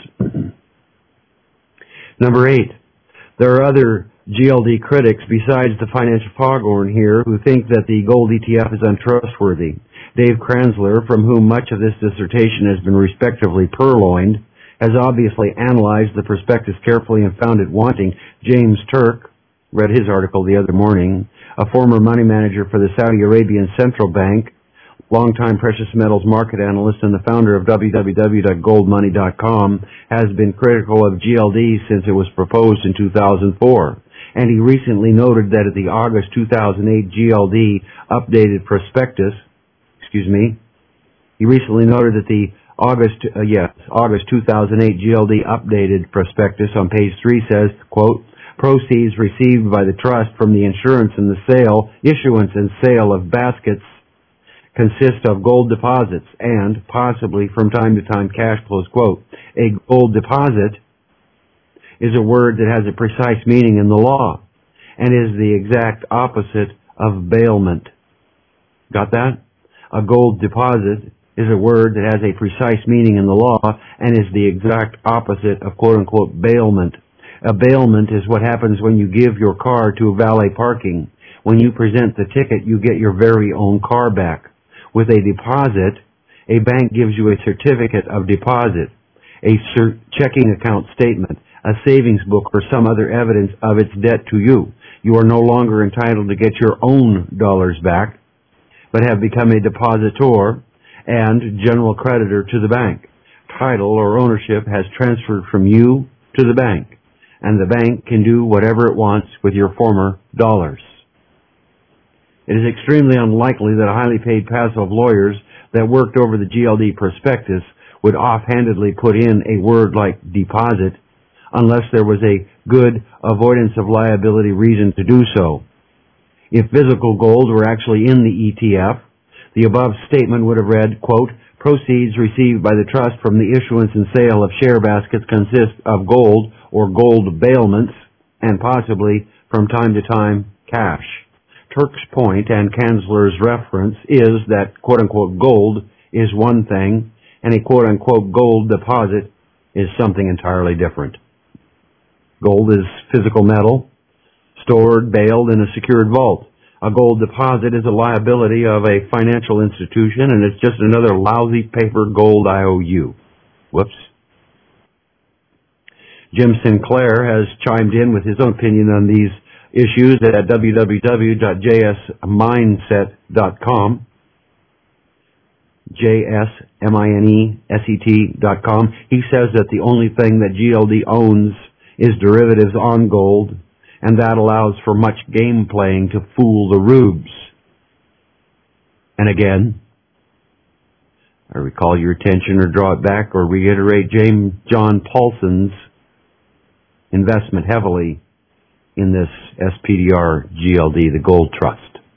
Number eight, there are other G L D critics besides the financial foghorn here who think that the gold E T F is untrustworthy. Dave Kranzler, from whom much of this dissertation has been respectively purloined, has obviously analyzed the prospectus carefully and found it wanting. James Turk, read his article the other morning, a former money manager for the Saudi Arabian Central Bank, longtime precious metals market analyst and the founder of w w w dot gold money dot com, has been critical of G L D since it was proposed in two thousand four. And he recently noted that at the August two thousand eight G L D updated prospectus, excuse me, he recently noted that the August, uh, yes, August two thousand eight G L D updated prospectus on page three says, quote, proceeds received by the trust from the insurance and the sale, issuance and sale of baskets consist of gold deposits and, possibly from time to time, cash, close quote. A gold deposit is a word that has a precise meaning in the law and is the exact opposite of bailment. Got that? A gold deposit is a word that has a precise meaning in the law and is the exact opposite of quote-unquote bailment. A bailment is what happens when you give your car to valet parking. When you present the ticket, you get your very own car back. With a deposit, a bank gives you a certificate of deposit, a cer- checking account statement, a savings book, or some other evidence of its debt to you. You are no longer entitled to get your own dollars back, but have become a depositor and general creditor to the bank. Title or ownership has transferred from you to the bank, and the bank can do whatever it wants with your former dollars. It is extremely unlikely that a highly paid passive of lawyers that worked over the G L D prospectus would offhandedly put in a word like deposit unless there was a good avoidance of liability reason to do so. If physical gold were actually in the E T F, the above statement would have read, quote, proceeds received by the trust from the issuance and sale of share baskets consist of gold or gold bailments and possibly, from time to time, cash. Turk's point and Kanzler's reference is that quote-unquote gold is one thing and a quote-unquote gold deposit is something entirely different. Gold is physical metal, stored, bailed in a secured vault. A gold deposit is a liability of a financial institution and it's just another lousy paper gold I O U. Whoops. Jim Sinclair has chimed in with his own opinion on these issues at w w w dot j s mindset dot com. J S M I N E S E T dot com. He says that the only thing that G L D owns is derivatives on gold, and that allows for much game playing to fool the rubes. And again, I recall your attention or draw it back or reiterate James John Paulson's investment heavily in this S P D R G L D, the Gold Trust.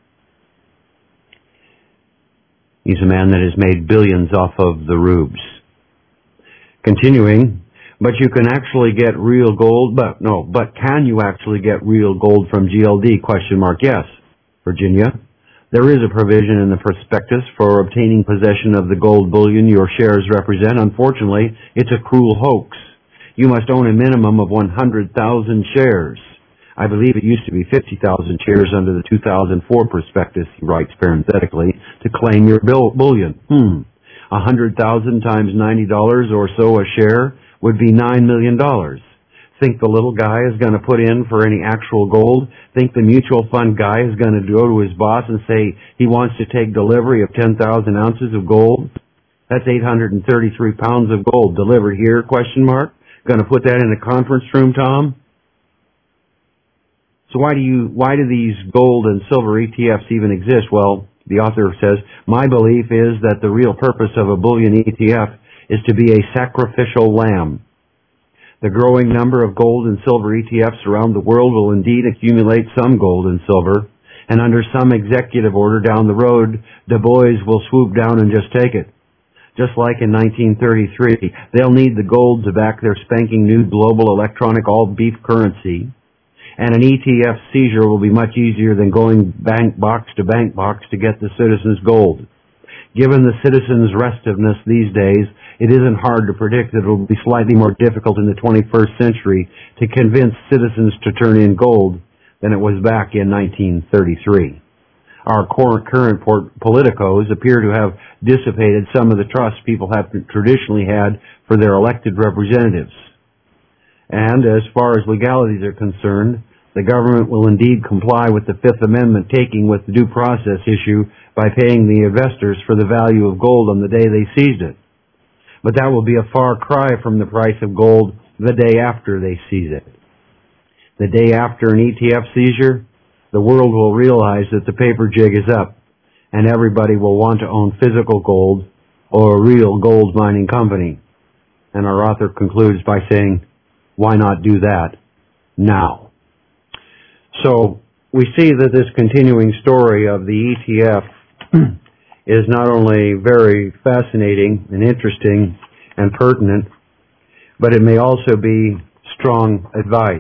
He's a man that has made billions off of the rubes. Continuing, but you can actually get real gold, but no, but can you actually get real gold from G L D? Question mark, yes. Virginia, there is a provision in the prospectus for obtaining possession of the gold bullion your shares represent. Unfortunately, it's a cruel hoax. You must own a minimum of one hundred thousand shares. I believe it used to be fifty thousand shares under the two thousand four prospectus, he writes parenthetically, to claim your bullion. Hmm. one hundred thousand times ninety dollars or so a share would be nine million dollars. Think the little guy is going to put in for any actual gold? Think the mutual fund guy is going to go to his boss and say he wants to take delivery of ten thousand ounces of gold? That's eight hundred thirty-three pounds of gold delivered here, question mark? Going to put that in a conference room, Tom? So why do you, why do these gold and silver E T Fs even exist? Well, the author says, my belief is that the real purpose of a bullion E T F is to be a sacrificial lamb. The growing number of gold and silver E T Fs around the world will indeed accumulate some gold and silver, and under some executive order down the road, Du Bois will swoop down and just take it. Just like in nineteen thirty-three, they'll need the gold to back their spanking new global electronic all-beef currency, and an E T F seizure will be much easier than going bank box to bank box to get the citizens' gold. Given the citizens' restiveness these days, it isn't hard to predict that it will be slightly more difficult in the twenty-first century to convince citizens to turn in gold than it was back in nineteen thirty-three. Our current politicos appear to have dissipated some of the trust people have traditionally had for their elected representatives. And as far as legalities are concerned, the government will indeed comply with the Fifth Amendment taking with the due process issue by paying the investors for the value of gold on the day they seized it. But that will be a far cry from the price of gold the day after they seize it. The day after an E T F seizure, the world will realize that the paper jig is up, and everybody will want to own physical gold or a real gold mining company. And our author concludes by saying, why not do that now? So we see that this continuing story of the E T F is not only very fascinating and interesting and pertinent, but it may also be strong advice.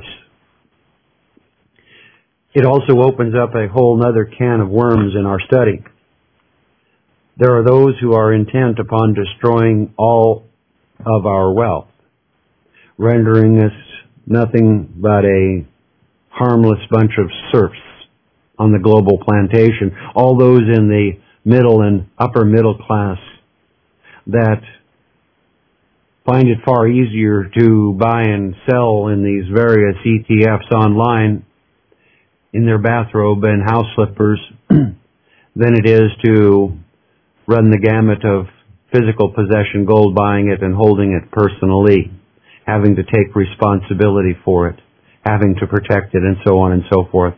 It also opens up a whole other can of worms in our study. There are those who are intent upon destroying all of our wealth, rendering us nothing but a harmless bunch of serfs on the global plantation. All those in the middle and upper middle class that find it far easier to buy and sell in these various E T Fs online in their bathrobe and house slippers than it is to run the gamut of physical possession, gold, buying it and holding it personally, having to take responsibility for it, having to protect it, and so on and so forth.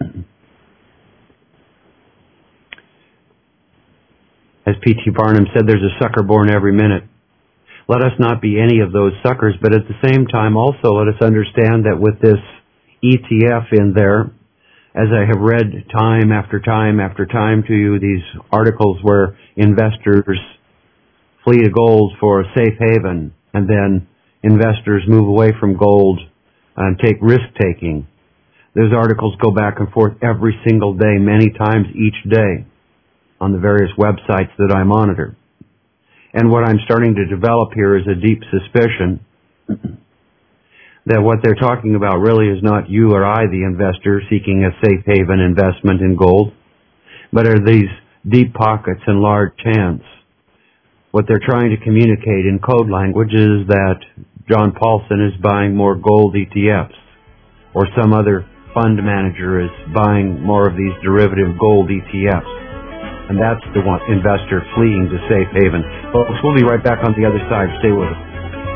As P T Barnum said, there's a sucker born every minute. Let us not be any of those suckers, but at the same time also let us understand that with this E T F in there, as I have read time after time after time to you, these articles where investors flee to gold for a safe haven, and then investors move away from gold and take risk-taking. Those articles go back and forth every single day, many times each day, on the various websites that I monitor. And what I'm starting to develop here is a deep suspicion that what they're talking about really is not you or I, the investor, seeking a safe haven investment in gold, but are these deep pockets and large hands. What they're trying to communicate in code language is that John Paulson is buying more gold E T Fs, or some other fund manager is buying more of these derivative gold E T Fs. And that's the one investor fleeing to safe haven. Folks, we'll be right back on the other side. Stay with us.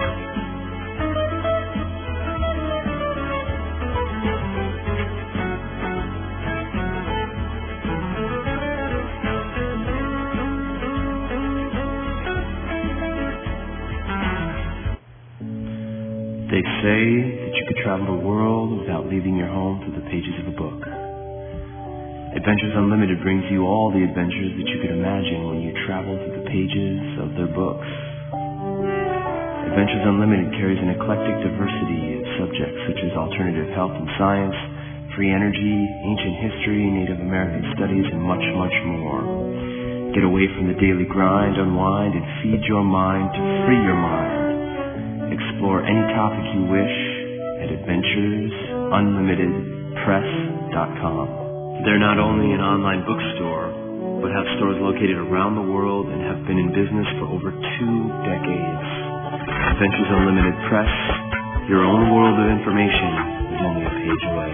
They say that you could travel the world without leaving your home through the pages of a book. Adventures Unlimited brings you all the adventures that you could imagine when you travel through the pages of their books. Adventures Unlimited carries an eclectic diversity of subjects such as alternative health and science, free energy, ancient history, Native American studies, and much, much more. Get away from the daily grind, unwind, and feed your mind to free your mind. Explore any topic you wish at adventures unlimited press dot com. They're not only an online bookstore, but have stores located around the world and have been in business for over two decades. Adventures Unlimited Press, your own world of information is only a page away.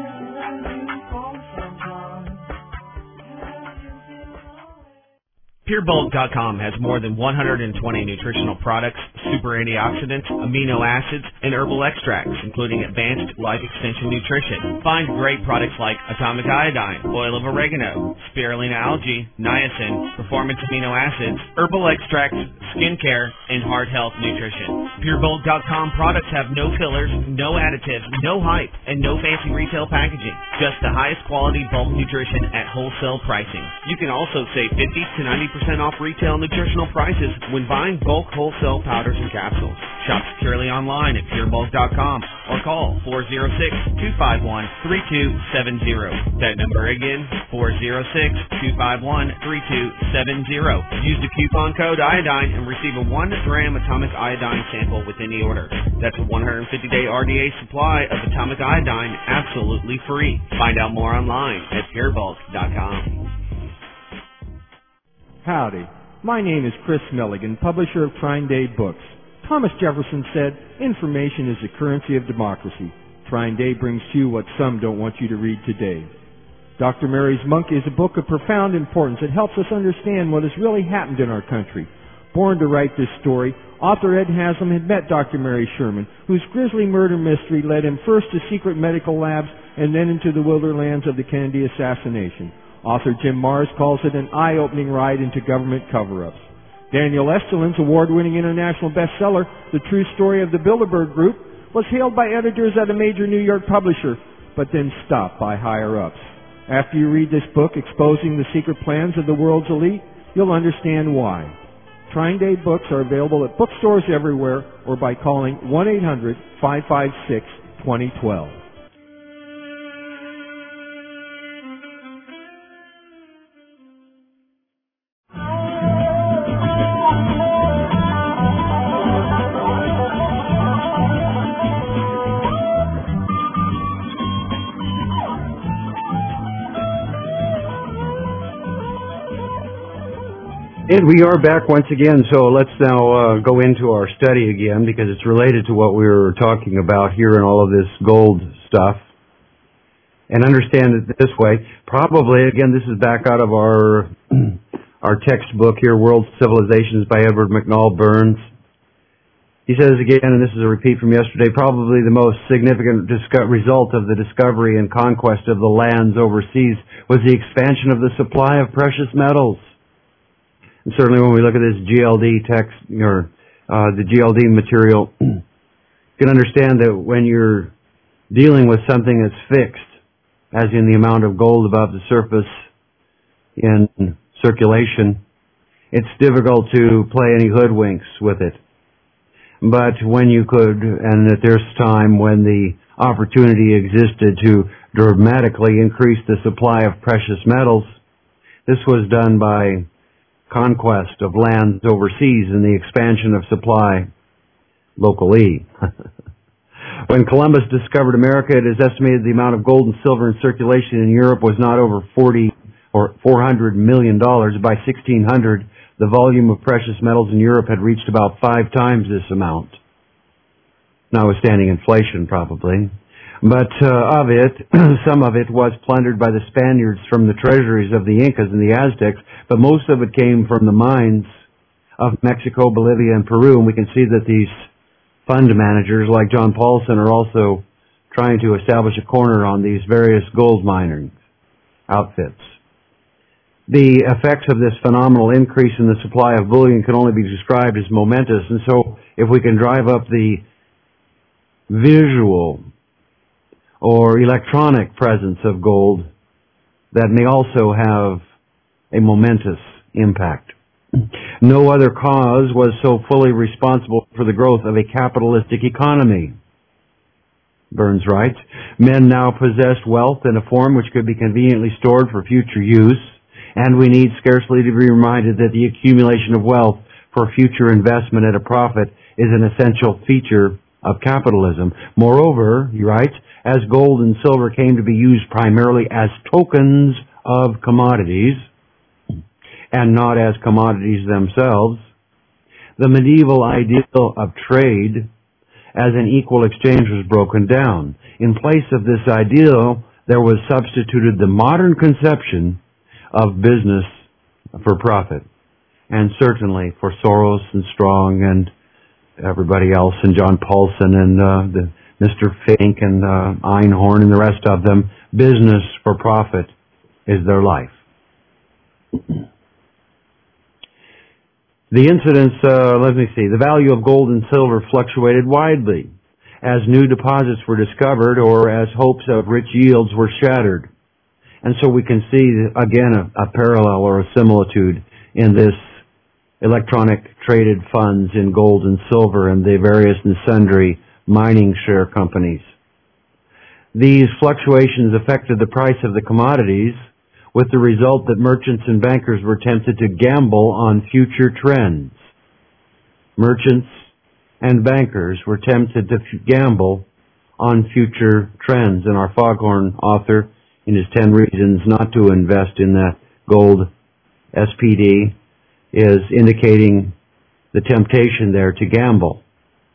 P Pure Bulk dot com has more than one hundred twenty nutritional products, super antioxidants, amino acids, and herbal extracts, including advanced life extension nutrition. Find great products like atomic iodine, oil of oregano, spirulina algae, niacin, performance amino acids, herbal extracts, skincare, and heart health nutrition. Pure Bulk dot com products have no fillers, no additives, no hype, and no fancy retail packaging. Just the highest quality bulk nutrition at wholesale pricing. You can also save fifty to ninety percent off retail nutritional prices when buying bulk wholesale powders and capsules. Shop securely online at Pure Bulk dot com or call four oh six, two five one, three two seven zero. That number again, four oh six, two five one, three two seven zero. Use the coupon code iodine and receive a one gram atomic iodine sample with any order. That's a one hundred fifty day R D A supply of atomic iodine absolutely free. Find out more online at Pure Bulk dot com. Howdy. My name is Chris Milligan, publisher of Trine Day Books. Thomas Jefferson said, information is the currency of democracy. Trine Day brings to you what some don't want you to read today. Doctor Mary's Monk is a book of profound importance that helps us understand what has really happened in our country. Born to write this story, author Ed Haslam had met Doctor Mary Sherman, whose grisly murder mystery led him first to secret medical labs and then into the wilderlands of the Kennedy assassination. Author Jim Marrs calls it an eye-opening ride into government cover-ups. Daniel Esterlin's award-winning international bestseller, The True Story of the Bilderberg Group, was hailed by editors at a major New York publisher, but then stopped by higher-ups. After you read this book exposing the secret plans of the world's elite, you'll understand why. Trine Day Books are available at bookstores everywhere or by calling one eight hundred, five five six, two oh one two. And we are back once again, so let's now uh, go into our study again because it's related to what we were talking about here and all of this gold stuff. And understand it this way. Probably, again, this is back out of our our textbook here, World Civilizations by Edward McNall Burns. He says again, and this is a repeat from yesterday, probably the most significant disco- result of the discovery and conquest of the lands overseas was the expansion of the supply of precious metals. And certainly when we look at this G L D text, or uh, the G L D material, you can understand that when you're dealing with something that's fixed, as in the amount of gold above the surface in circulation, it's difficult to play any hoodwinks with it. But when you could, and at this time when the opportunity existed to dramatically increase the supply of precious metals, this was done by conquest of lands overseas and the expansion of supply locally. When Columbus discovered America, it is estimated the amount of gold and silver in circulation in Europe was not over forty or four hundred million dollars. By sixteen hundred, the volume of precious metals in Europe had reached about five times this amount, notwithstanding inflation probably. But uh, of it, some of it was plundered by the Spaniards from the treasuries of the Incas and the Aztecs, but most of it came from the mines of Mexico, Bolivia, and Peru. And we can see that these fund managers like John Paulson are also trying to establish a corner on these various gold mining outfits. The effects of this phenomenal increase in the supply of bullion can only be described as momentous. And so if we can drive up the visual or electronic presence of gold, that may also have a momentous impact. No other cause was so fully responsible for the growth of a capitalistic economy. Burns writes, men now possessed wealth in a form which could be conveniently stored for future use, and we need scarcely to be reminded that the accumulation of wealth for future investment at a profit is an essential feature of capitalism. Moreover, he writes, as gold and silver came to be used primarily as tokens of commodities and not as commodities themselves, the medieval ideal of trade as an equal exchange was broken down. In place of this ideal, there was substituted the modern conception of business for profit. and certainly for Soros and Strong and everybody else, and John Paulson and uh, the Mister Fink and uh, Einhorn and the rest of them, business for profit is their life. The incidents, uh, let me see, the value of gold and silver fluctuated widely as new deposits were discovered or as hopes of rich yields were shattered. And so we can see, again, a, a parallel or a similitude in this electronic traded funds in gold and silver and the various and sundry mining share companies. These fluctuations affected the price of the commodities, with the result that merchants and bankers were tempted to gamble on future trends. Merchants and bankers were tempted to f- gamble on future trends. And our Foghorn author, in his ten reasons not to invest in that gold S P D, is indicating the temptation there to gamble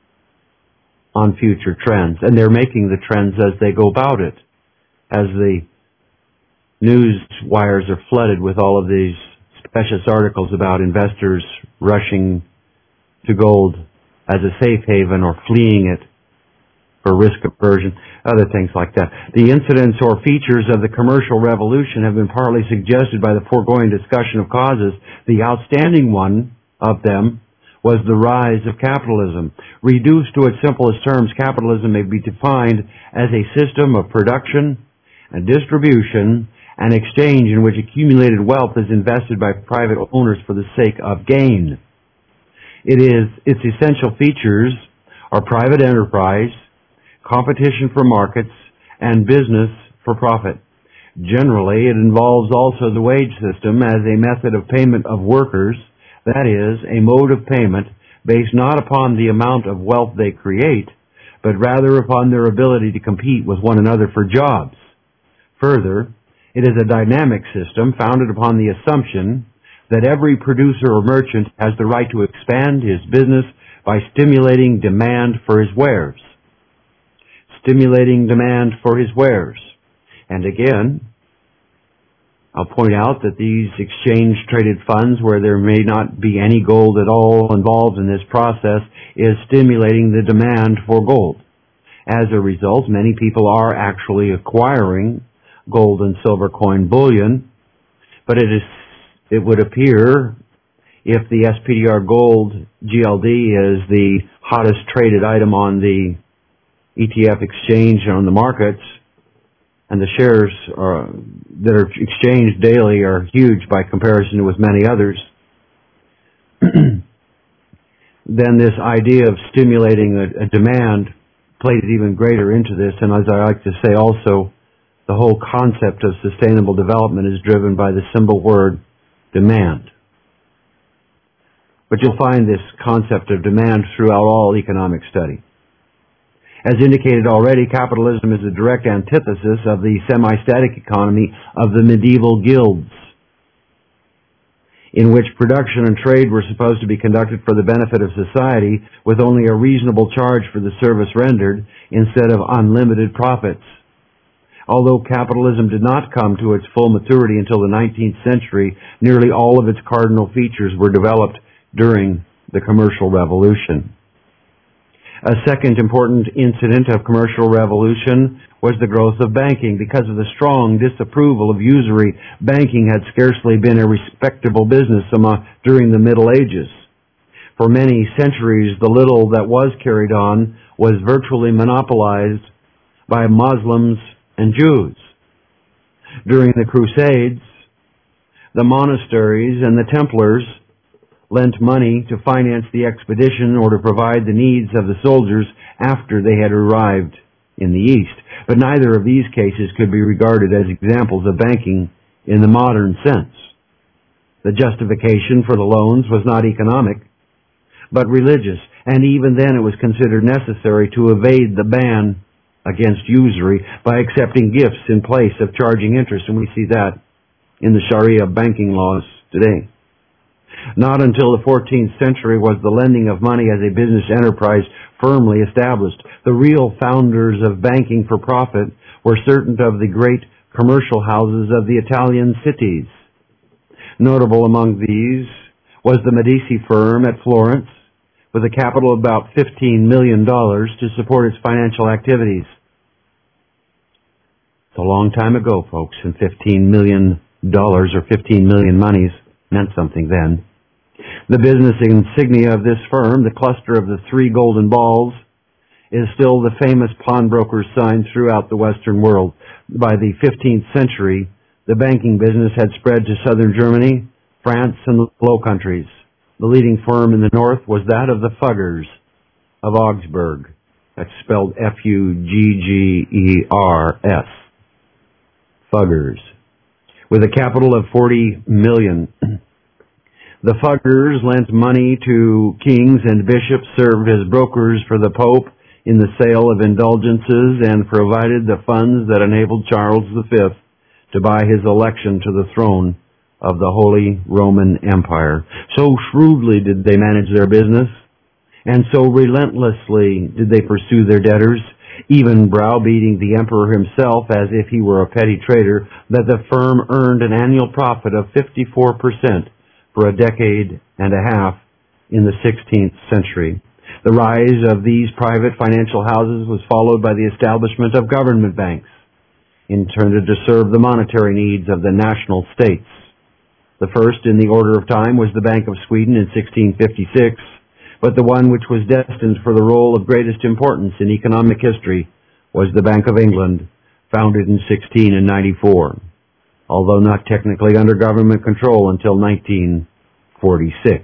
on future trends. And they're making the trends as they go about it, as the news wires are flooded with all of these specious articles about investors rushing to gold as a safe haven or fleeing it for risk aversion, other things like that. The incidents or features of the commercial revolution have been partly suggested by the foregoing discussion of causes. The outstanding one of them was the rise of capitalism. Reduced to its simplest terms, capitalism may be defined as a system of production and distribution and exchange in which accumulated wealth is invested by private owners for the sake of gain. It is, its essential features are private enterprise, competition for markets, and business for profit. Generally, it involves also the wage system as a method of payment of workers, that is, a mode of payment based not upon the amount of wealth they create, but rather upon their ability to compete with one another for jobs. Further, it is a dynamic system founded upon the assumption that every producer or merchant has the right to expand his business by stimulating demand for his wares. Stimulating demand for his wares. And again, I'll point out that these exchange-traded funds, where there may not be any gold at all involved in this process, is stimulating the demand for gold. As a result, many people are actually acquiring gold and silver coin bullion, but it is it would appear, if the S P D R Gold G L D is the hottest traded item on the E T F exchange on the markets, and the shares are, that are exchanged daily are huge by comparison with many others, then this idea of stimulating a, a demand plays even greater into this. And as I like to say also, the whole concept of sustainable development is driven by the simple word demand. But you'll find this concept of demand throughout all economic study. As indicated already, capitalism is a direct antithesis of the semi-static economy of the medieval guilds, in which production and trade were supposed to be conducted for the benefit of society with only a reasonable charge for the service rendered instead of unlimited profits. Although capitalism did not come to its full maturity until the nineteenth century, nearly all of its cardinal features were developed during the commercial revolution. A second important incident of commercial revolution was the growth of banking. Because of the strong disapproval of usury, banking had scarcely been a respectable business during the Middle Ages. For many centuries, the little that was carried on was virtually monopolized by Muslims and Jews. During the Crusades, the monasteries and the Templars lent money to finance the expedition or to provide the needs of the soldiers after they had arrived in the East. But neither of these cases could be regarded as examples of banking in the modern sense. The justification for the loans was not economic, but religious, and even then it was considered necessary to evade the ban against usury by accepting gifts in place of charging interest, and we see that in the Sharia banking laws today. Not until the fourteenth century was the lending of money as a business enterprise firmly established. The real founders of banking for profit were certain of the great commercial houses of the Italian cities. Notable among these was the Medici firm at Florence, with a capital of about fifteen million dollars to support its financial activities. It's a long time ago, folks, and fifteen million dollars or fifteen million monies meant something then. The business insignia of this firm, the cluster of the three golden balls, is still the famous pawnbroker's sign throughout the Western world. By the fifteenth century, the banking business had spread to southern Germany, France, and the Low Countries. The leading firm in the north was that of the Fuggers of Augsburg. That's spelled F U G G E R S. Fuggers. With a capital of forty million dollars. The Fuggers lent money to kings and bishops, served as brokers for the Pope in the sale of indulgences, and provided the funds that enabled Charles the Fifth to buy his election to the throne of the Holy Roman Empire. So shrewdly did they manage their business, and so relentlessly did they pursue their debtors, even browbeating the emperor himself as if he were a petty trader, that the firm earned an annual profit of fifty-four percent for a decade and a half in the sixteenth century. The rise of these private financial houses was followed by the establishment of government banks, intended to serve the monetary needs of the national states. The first in the order of time was the Bank of Sweden in sixteen fifty-six, but the one which was destined for the role of greatest importance in economic history was the Bank of England, founded in sixteen ninety-four, although not technically under government control until nineteen forty-six.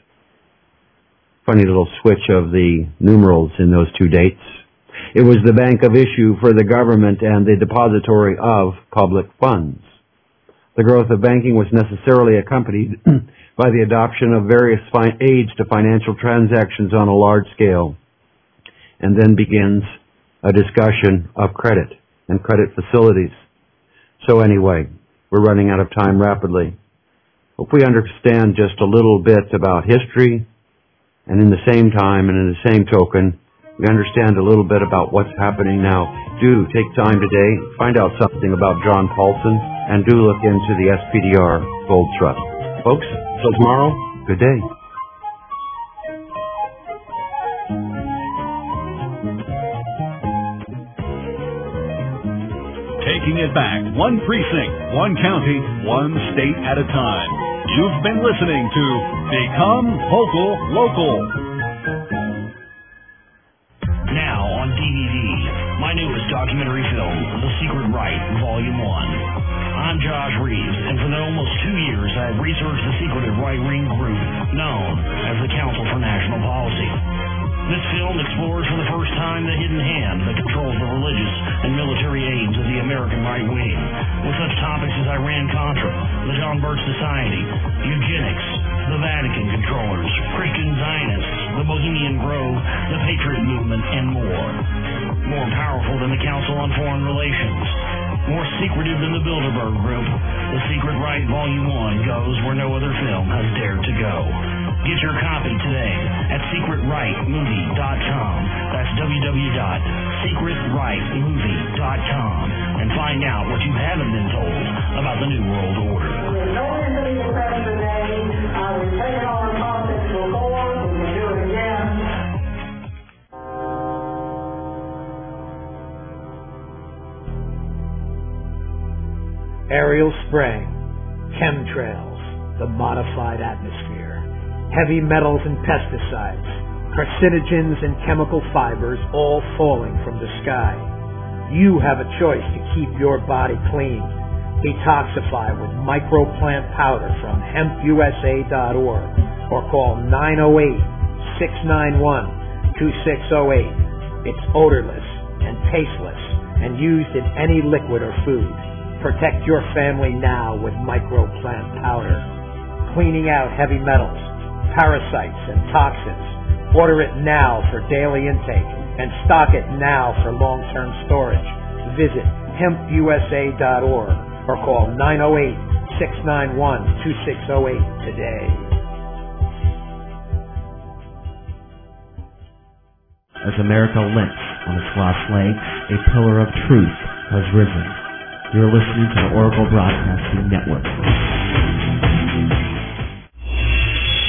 Funny little switch of the numerals in those two dates. It was the bank of issue for the government and the depository of public funds. The growth of banking was necessarily accompanied by the adoption of various fi- aids to financial transactions on a large scale. And then begins a discussion of credit and credit facilities. So anyway, we're running out of time rapidly. Hope we understand just a little bit about history, and in the same time and in the same token, we understand a little bit about what's happening now. Do take time today, find out something about John Paulson, and do look into the S P D R Gold Trust. Folks, until tomorrow, good day. Taking it back, one precinct, one county, one state at a time. You've been listening to Become Vocal Local. Now on D V D, my newest documentary film, The Secret Right, Volume one. I'm Josh Reeves, and for almost two years I've researched the secretive right-wing group known as the Council for National Policy. This film explores for the first time the hidden hand that controls the religious and military aims of the American right wing, with such topics as Iran-Contra, the John Birch Society, eugenics, the Vatican controllers, Christian Zionists, the Bohemian Grove, the Patriot Movement, and more. More powerful than the Council on Foreign Relations. More secretive than the Bilderberg Group, The Secret Right Volume one goes where no other film has dared to go. Get your copy today at secret right movie dot com. That's w w w dot secret right movie dot com. And find out what you haven't been told about the New World Order. There's no reason to be suppressed today. Uh, we've taken all our politics before. We can do it again. Aerial spraying, chemtrails, the modified atmosphere, heavy metals and pesticides, carcinogens and chemical fibers all falling from the sky. You have a choice to keep your body clean. Detoxify with microplant powder from hemp U S A dot org or call nine oh eight, six nine one, two six oh eight. It's odorless and tasteless and used in any liquid or food. Protect your family now with microplant powder. Cleaning out heavy metals, parasites, and toxins. Order it now for daily intake and stock it now for long-term storage. Visit hemp U S A dot org or call nine oh eight, six nine one, two six oh eight today. As America limps on its last legs, a pillar of truth has risen. You're listening to the Oracle Broadcasting Network.